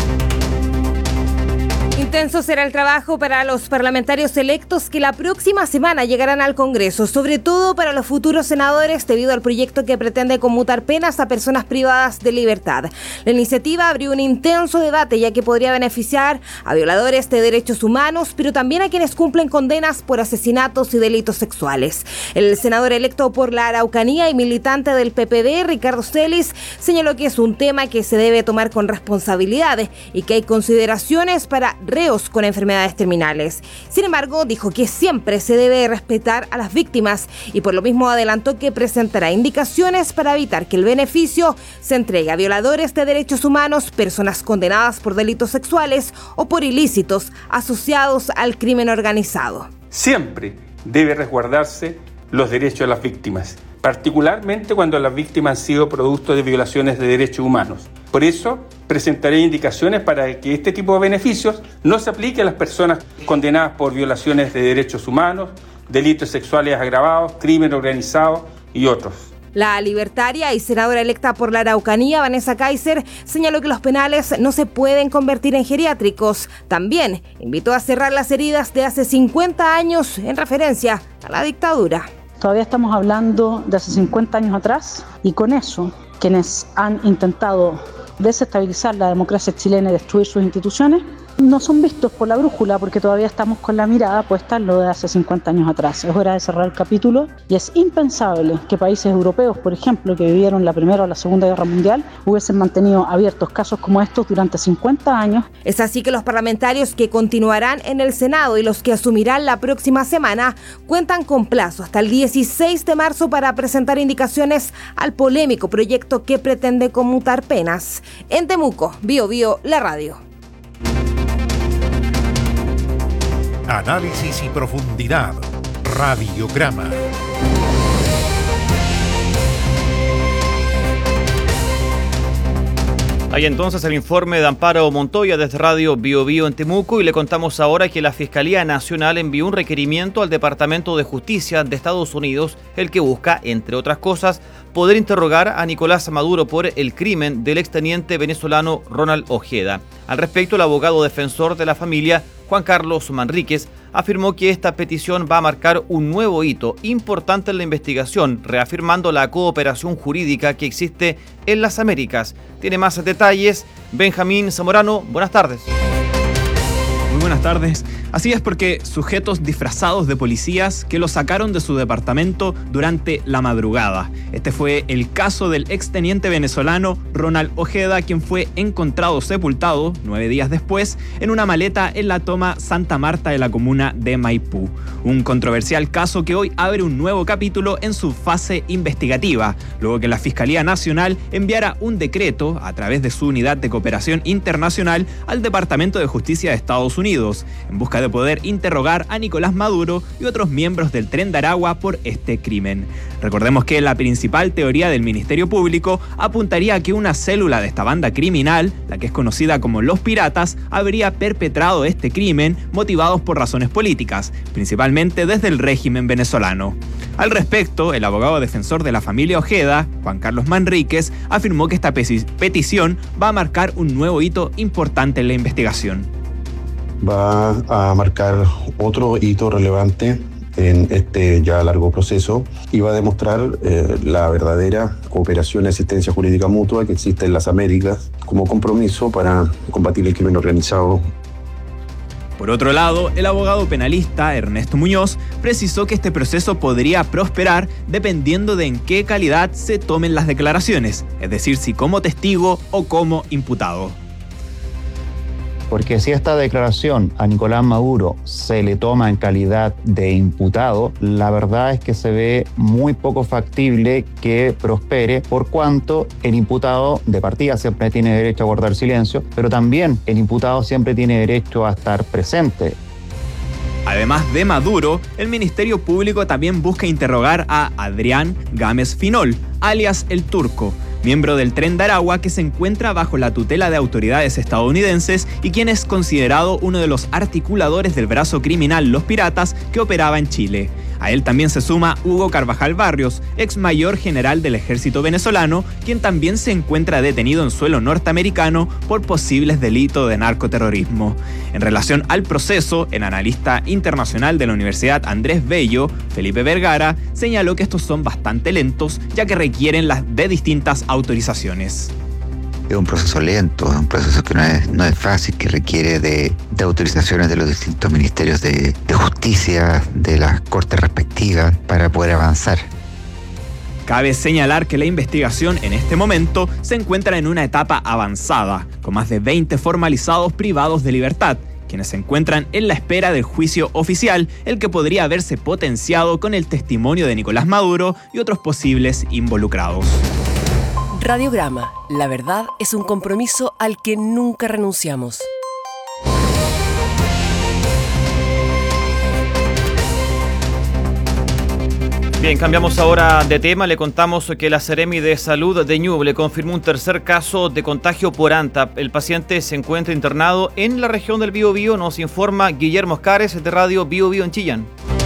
Intenso será el trabajo para los parlamentarios electos que la próxima semana llegarán al Congreso, sobre todo para los futuros senadores debido al proyecto que pretende conmutar penas a personas privadas de libertad. La iniciativa abrió un intenso debate ya que podría beneficiar a violadores de derechos humanos, pero también a quienes cumplen condenas por asesinatos y delitos sexuales. El senador electo por la Araucanía y militante del PPD, Ricardo Celis, señaló que es un tema que se debe tomar con responsabilidad y que hay consideraciones para reos con enfermedades terminales. Sin embargo, dijo que siempre se debe respetar a las víctimas y por lo mismo adelantó que presentará indicaciones para evitar que el beneficio se entregue a violadores de derechos humanos, personas condenadas por delitos sexuales o por ilícitos asociados al crimen organizado. Siempre debe resguardarse los derechos de las víctimas, particularmente cuando las víctimas han sido producto de violaciones de derechos humanos. Por eso, presentaré indicaciones para que este tipo de beneficios no se aplique a las personas condenadas por violaciones de derechos humanos, delitos sexuales agravados, crimen organizado y otros. La libertaria y senadora electa por la Araucanía, Vanessa Kaiser, señaló que los penales no se pueden convertir en geriátricos. También invitó a cerrar las heridas de hace 50 años en referencia a la dictadura. Todavía estamos hablando de hace 50 años atrás y con eso quienes han intentado desestabilizar la democracia chilena y destruir sus instituciones no son vistos por la brújula porque todavía estamos con la mirada puesta en lo de hace 50 años atrás. Es hora de cerrar el capítulo y es impensable que países europeos, por ejemplo, que vivieron la Primera o la Segunda Guerra Mundial, hubiesen mantenido abiertos casos como estos durante 50 años. Es así que los parlamentarios que continuarán en el Senado y los que asumirán la próxima semana cuentan con plazo hasta el 16 de marzo para presentar indicaciones al polémico proyecto que pretende conmutar penas. En Temuco, Bío Bío, la radio. Análisis y profundidad. Radiograma. Hay entonces el informe de Amparo Montoya desde Radio Bío Bío en Temuco y le contamos ahora que la Fiscalía Nacional envió un requerimiento al Departamento de Justicia de Estados Unidos, el que busca, entre otras cosas, poder interrogar a Nicolás Maduro por el crimen del exteniente venezolano Ronald Ojeda. Al respecto, el abogado defensor de la familia, Juan Carlos Manríquez, afirmó que esta petición va a marcar un nuevo hito importante en la investigación, reafirmando la cooperación jurídica que existe en las Américas. Tiene más detalles Benjamín Zamorano. Buenas tardes. Muy buenas tardes. Así es, porque sujetos disfrazados de policías que lo sacaron de su departamento durante la madrugada. Este fue el caso del exteniente venezolano Ronald Ojeda, quien fue encontrado sepultado 9 días después en una maleta en la toma Santa Marta de la comuna de Maipú. Un controversial caso que hoy abre un nuevo capítulo en su fase investigativa, luego que la Fiscalía Nacional enviara un decreto a través de su Unidad de Cooperación Internacional al Departamento de Justicia de Estados Unidos, en busca de poder interrogar a Nicolás Maduro y otros miembros del Tren de Aragua por este crimen. Recordemos que la principal teoría del Ministerio Público apuntaría a que una célula de esta banda criminal, la que es conocida como Los Piratas, habría perpetrado este crimen motivados por razones políticas, principalmente desde el régimen venezolano. Al respecto, el abogado defensor de la familia Ojeda, Juan Carlos Manríquez, afirmó que esta petición va a marcar un nuevo hito importante en la investigación. Va a marcar otro hito relevante en este ya largo proceso y va a demostrar la verdadera cooperación y asistencia jurídica mutua que existe en las Américas como compromiso para combatir el crimen organizado. Por otro lado, el abogado penalista Ernesto Muñoz precisó que este proceso podría prosperar dependiendo de en qué calidad se tomen las declaraciones, es decir, si como testigo o como imputado. Porque si esta declaración a Nicolás Maduro se le toma en calidad de imputado, la verdad es que se ve muy poco factible que prospere, por cuanto el imputado de partida siempre tiene derecho a guardar silencio, pero también el imputado siempre tiene derecho a estar presente. Además de Maduro, el Ministerio Público también busca interrogar a Adrián Gámez Finol, alias El Turco, miembro del Tren de Aragua que se encuentra bajo la tutela de autoridades estadounidenses y quien es considerado uno de los articuladores del brazo criminal Los Piratas que operaba en Chile. A él también se suma Hugo Carvajal Barrios, ex mayor general del ejército venezolano, quien también se encuentra detenido en suelo norteamericano por posibles delitos de narcoterrorismo. En relación al proceso, el analista internacional de la Universidad Andrés Bello, Felipe Vergara, señaló que estos son bastante lentos, ya que requieren las de distintas autorizaciones. Es un proceso lento, es un proceso que no es fácil, que requiere de autorizaciones de los distintos ministerios de justicia, de las cortes respectivas, para poder avanzar. Cabe señalar que la investigación en este momento se encuentra en una etapa avanzada, con más de 20 formalizados privados de libertad, quienes se encuentran en la espera del juicio oficial, el que podría haberse potenciado con el testimonio de Nicolás Maduro y otros posibles involucrados. Radiograma, la verdad es un compromiso al que nunca renunciamos. Bien, cambiamos ahora de tema. Le contamos que la Seremi de Salud de Ñuble confirmó un tercer caso de contagio por ANTA. El paciente se encuentra internado en la región del Biobío, nos informa Guillermo Oscares de Radio Biobío en Chillán.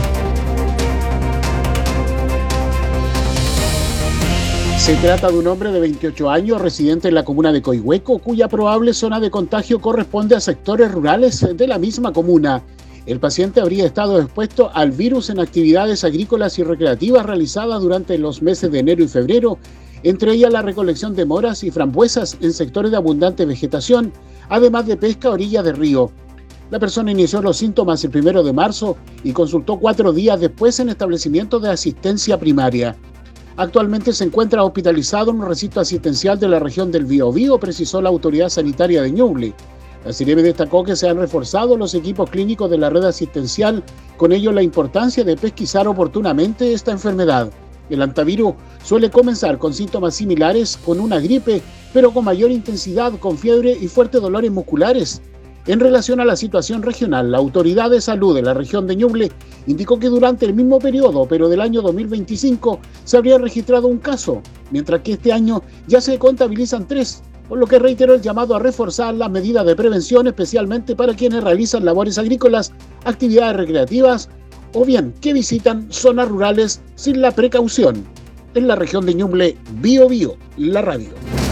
Se trata de un hombre de 28 años, residente en la comuna de Coihueco, cuya probable zona de contagio corresponde a sectores rurales de la misma comuna. El paciente habría estado expuesto al virus en actividades agrícolas y recreativas realizadas durante los meses de enero y febrero, entre ellas la recolección de moras y frambuesas en sectores de abundante vegetación, además de pesca a orillas del río. La persona inició los síntomas el 1 de marzo y consultó 4 días después en establecimientos de asistencia primaria. Actualmente se encuentra hospitalizado en un recinto asistencial de la región del Biobío, precisó la autoridad sanitaria de Ñuble. La Seremi destacó que se han reforzado los equipos clínicos de la red asistencial, con ello la importancia de pesquisar oportunamente esta enfermedad. El antivirus suele comenzar con síntomas similares con una gripe, pero con mayor intensidad, con fiebre y fuertes dolores musculares. En relación a la situación regional, la Autoridad de Salud de la región de Ñuble indicó que durante el mismo periodo, pero del año 2025, se habría registrado un caso, mientras que este año ya se contabilizan 3, por lo que reiteró el llamado a reforzar las medidas de prevención, especialmente para quienes realizan labores agrícolas, actividades recreativas o bien que visitan zonas rurales sin la precaución. En la región de Ñuble, Biobío, la radio.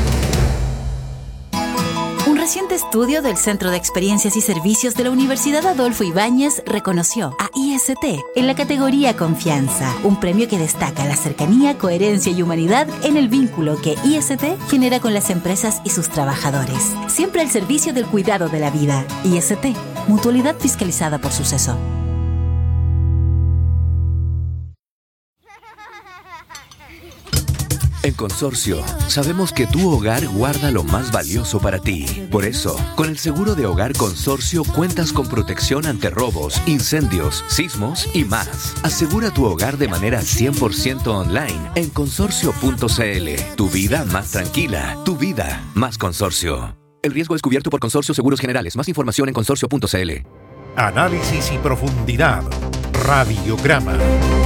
Un reciente estudio del Centro de Experiencias y Servicios de la Universidad Adolfo Ibáñez reconoció a IST en la categoría Confianza, un premio que destaca la cercanía, coherencia y humanidad en el vínculo que IST genera con las empresas y sus trabajadores. Siempre al servicio del cuidado de la vida. IST, mutualidad fiscalizada por Suceso. En Consorcio, sabemos que tu hogar guarda lo más valioso para ti. Por eso, con el seguro de hogar Consorcio cuentas con protección ante robos, incendios, sismos y más. Asegura tu hogar de manera 100% online en consorcio.cl. Tu vida más tranquila, tu vida más Consorcio. El riesgo es cubierto por Consorcio Seguros Generales. Más información en consorcio.cl. Análisis y profundidad. Radiograma.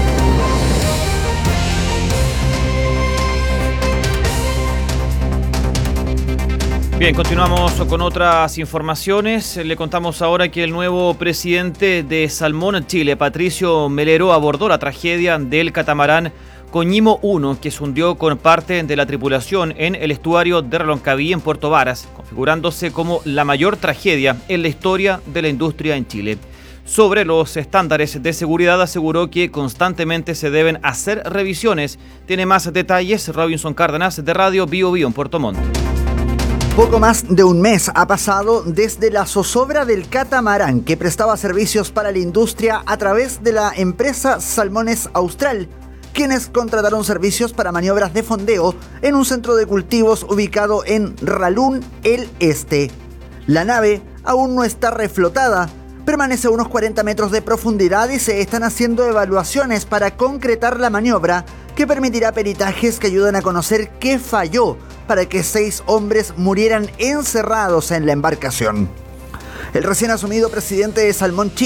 Bien, continuamos con otras informaciones. Le contamos ahora que el nuevo presidente de Salmón Chile, Patricio Melero, abordó la tragedia del catamarán Coñimo 1, que se hundió con parte de la tripulación en el estuario de Reloncaví, en Puerto Varas, configurándose como la mayor tragedia en la historia de la industria en Chile. Sobre los estándares de seguridad, aseguró que constantemente se deben hacer revisiones. Tiene más detalles Robinson Cárdenas de Radio Biobío en Puerto Montt. Poco más de un mes ha pasado desde la zozobra del catamarán que prestaba servicios para la industria a través de la empresa Salmones Austral, quienes contrataron servicios para maniobras de fondeo en un centro de cultivos ubicado en Ralún, el Este. La nave aún no está reflotada, permanece a unos 40 metros de profundidad y se están haciendo evaluaciones para concretar la maniobra que permitirá peritajes que ayuden a conocer qué falló para que 6 hombres murieran encerrados en la embarcación. El recién asumido presidente de Salmón Chile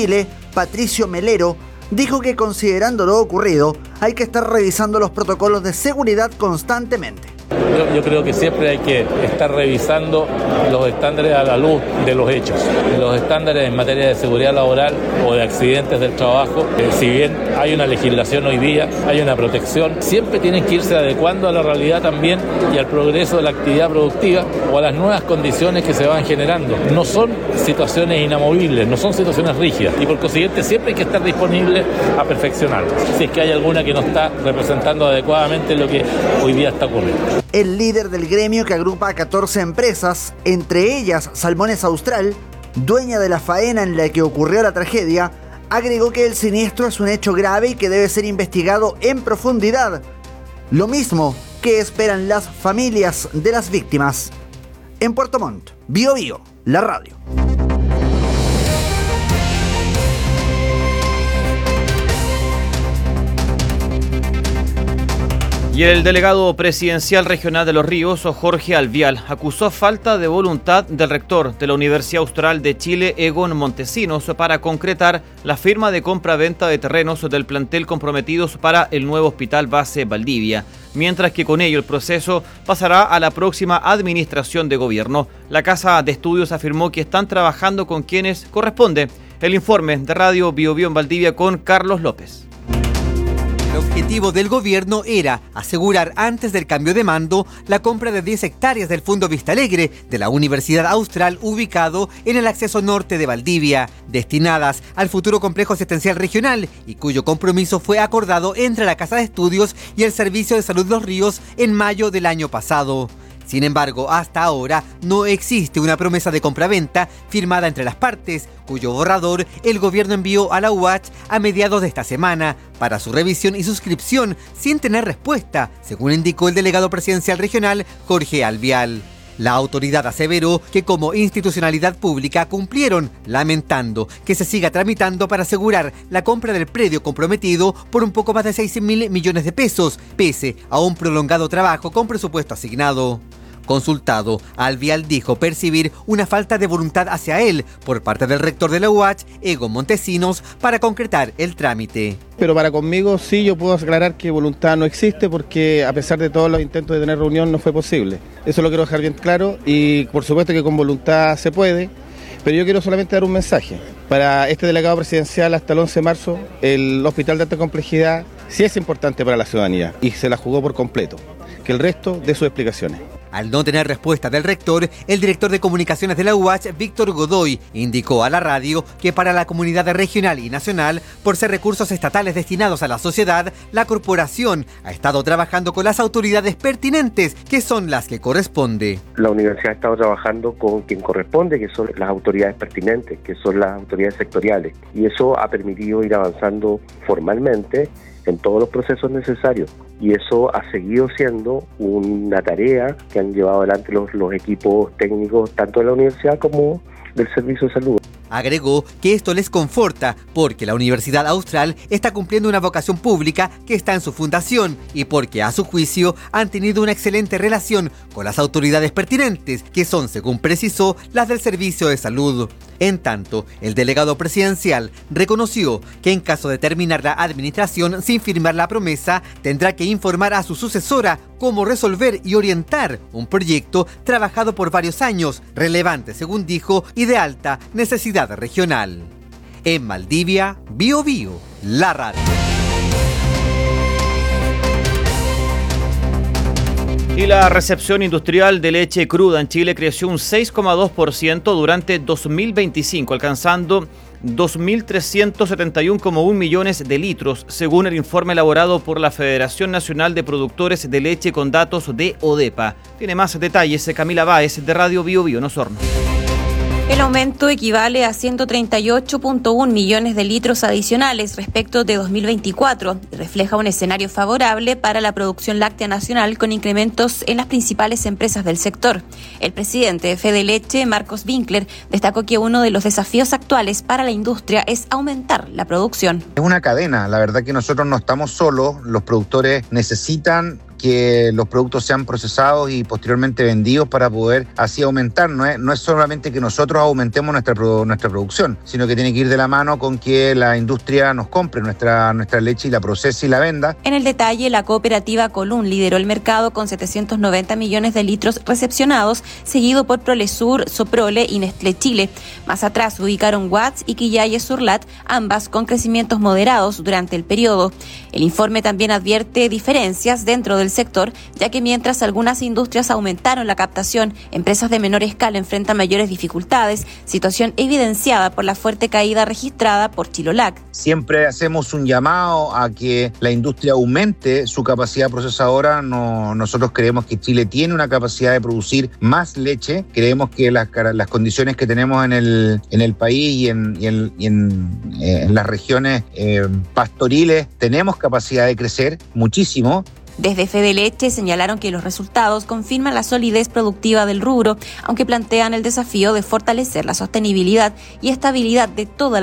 Patricio Melero, dijo que considerando lo ocurrido, hay que estar revisando los protocolos de seguridad constantemente. Yo creo que siempre hay que estar revisando los estándares a la luz de los hechos. Los estándares en materia de seguridad laboral o de accidentes del trabajo, si bien hay una legislación hoy día, hay una protección, siempre tienen que irse adecuando a la realidad también y al progreso de la actividad productiva o a las nuevas condiciones que se van generando. No son situaciones inamovibles, no son situaciones rígidas y por consiguiente siempre hay que estar disponible a perfeccionarlas, si es que hay alguna que no está representando adecuadamente lo que hoy día está ocurriendo. El líder del gremio, que agrupa a 14 empresas, entre ellas Salmones Austral, dueña de la faena en la que ocurrió la tragedia, agregó que el siniestro es un hecho grave y que debe ser investigado en profundidad. Lo mismo que esperan las familias de las víctimas. En Puerto Montt, Bío Bío, la radio. Y el delegado presidencial regional de Los Ríos, Jorge Alvial, acusó falta de voluntad del rector de la Universidad Austral de Chile, Egon Montesinos, para concretar la firma de compra-venta de terrenos del plantel comprometidos para el nuevo Hospital Base Valdivia, mientras que con ello el proceso pasará a la próxima administración de gobierno. La Casa de Estudios afirmó que están trabajando con quienes corresponde. El informe de Radio Bío Bío en Valdivia con Carlos López. El objetivo del gobierno era asegurar antes del cambio de mando la compra de 10 hectáreas del Fondo Vista Alegre de la Universidad Austral ubicado en el acceso norte de Valdivia, destinadas al futuro complejo asistencial regional y cuyo compromiso fue acordado entre la Casa de Estudios y el Servicio de Salud Los Ríos en mayo del año pasado. Sin embargo, hasta ahora no existe una promesa de compraventa firmada entre las partes, cuyo borrador el gobierno envió a la UACH a mediados de esta semana para su revisión y suscripción sin tener respuesta, según indicó el delegado presidencial regional Jorge Alvial. La autoridad aseveró que como institucionalidad pública cumplieron, lamentando que se siga tramitando para asegurar la compra del predio comprometido por un poco más de 6.000 millones de pesos, pese a un prolongado trabajo con presupuesto asignado. Consultado, Alvial dijo percibir una falta de voluntad hacia él por parte del rector de la UACH, Egon Montesinos, para concretar el trámite. Pero para conmigo sí yo puedo aclarar que voluntad no existe porque a pesar de todos los intentos de tener reunión no fue posible. Eso lo quiero dejar bien claro y por supuesto que con voluntad se puede, pero yo quiero solamente dar un mensaje. Para este delegado presidencial hasta el 11 de marzo, el hospital de alta complejidad sí es importante para la ciudadanía y se la jugó por completo. Que el resto dé sus explicaciones. Al no tener respuesta del rector, el director de comunicaciones de la UACH, Víctor Godoy, indicó a la radio que para la comunidad regional y nacional, por ser recursos estatales destinados a la sociedad, la corporación ha estado trabajando con las autoridades pertinentes, que son las que corresponde. La universidad ha estado trabajando con quien corresponde, que son las autoridades pertinentes, que son las autoridades sectoriales, y eso ha permitido ir avanzando formalmente en todos los procesos necesarios. Y eso ha seguido siendo una tarea que han llevado adelante los equipos técnicos tanto de la universidad como del Servicio de Salud. Agregó que esto les conforta porque la Universidad Austral está cumpliendo una vocación pública que está en su fundación y porque a su juicio han tenido una excelente relación con las autoridades pertinentes, que son, según precisó, las del Servicio de Salud. En tanto, el delegado presidencial reconoció que en caso de terminar la administración sin firmar la promesa, tendrá que informar a su sucesora cómo resolver y orientar un proyecto trabajado por varios años, relevante, según dijo, y de alta necesidad regional. En Valdivia, Bío Bío, la radio. Y la recepción industrial de leche cruda en Chile creció un 6,2% durante 2025, alcanzando 2.371,1 millones de litros, según el informe elaborado por la Federación Nacional de Productores de Leche con datos de ODEPA. Tiene más detalles Camila Báez de Radio Bío Bío en Osorno. El aumento equivale a 138,1 millones de litros adicionales respecto de 2024 y refleja un escenario favorable para la producción láctea nacional con incrementos en las principales empresas del sector. El presidente de Fedeleche, Marcos Winkler, destacó que uno de los desafíos actuales para la industria es aumentar la producción. Es una cadena, la verdad que nosotros no estamos solos, los productores necesitan que los productos sean procesados y posteriormente vendidos para poder así aumentar. No es solamente que nosotros aumentemos nuestra producción, sino que tiene que ir de la mano con que la industria nos compre nuestra leche y la procese y la venda. En el detalle, la cooperativa Colún lideró el mercado con 790 millones de litros recepcionados, seguido por Prolesur, Soprole y Nestlé Chile. Más atrás se ubicaron Watts y Quillayes Surlat, ambas con crecimientos moderados durante el periodo. El informe también advierte diferencias dentro del sector, ya que mientras algunas industrias aumentaron la captación, empresas de menor escala enfrentan mayores dificultades, situación evidenciada por la fuerte caída registrada por Chilolac. Siempre hacemos un llamado a que la industria aumente su capacidad procesadora. Nosotros creemos que Chile tiene una capacidad de producir más leche. Creemos que las condiciones que tenemos en el país y en las regiones pastoriles tenemos capacidad de crecer muchísimo. Desde Fedeleche señalaron que los resultados confirman la solidez productiva del rubro, aunque plantean el desafío de fortalecer la sostenibilidad y estabilidad de toda la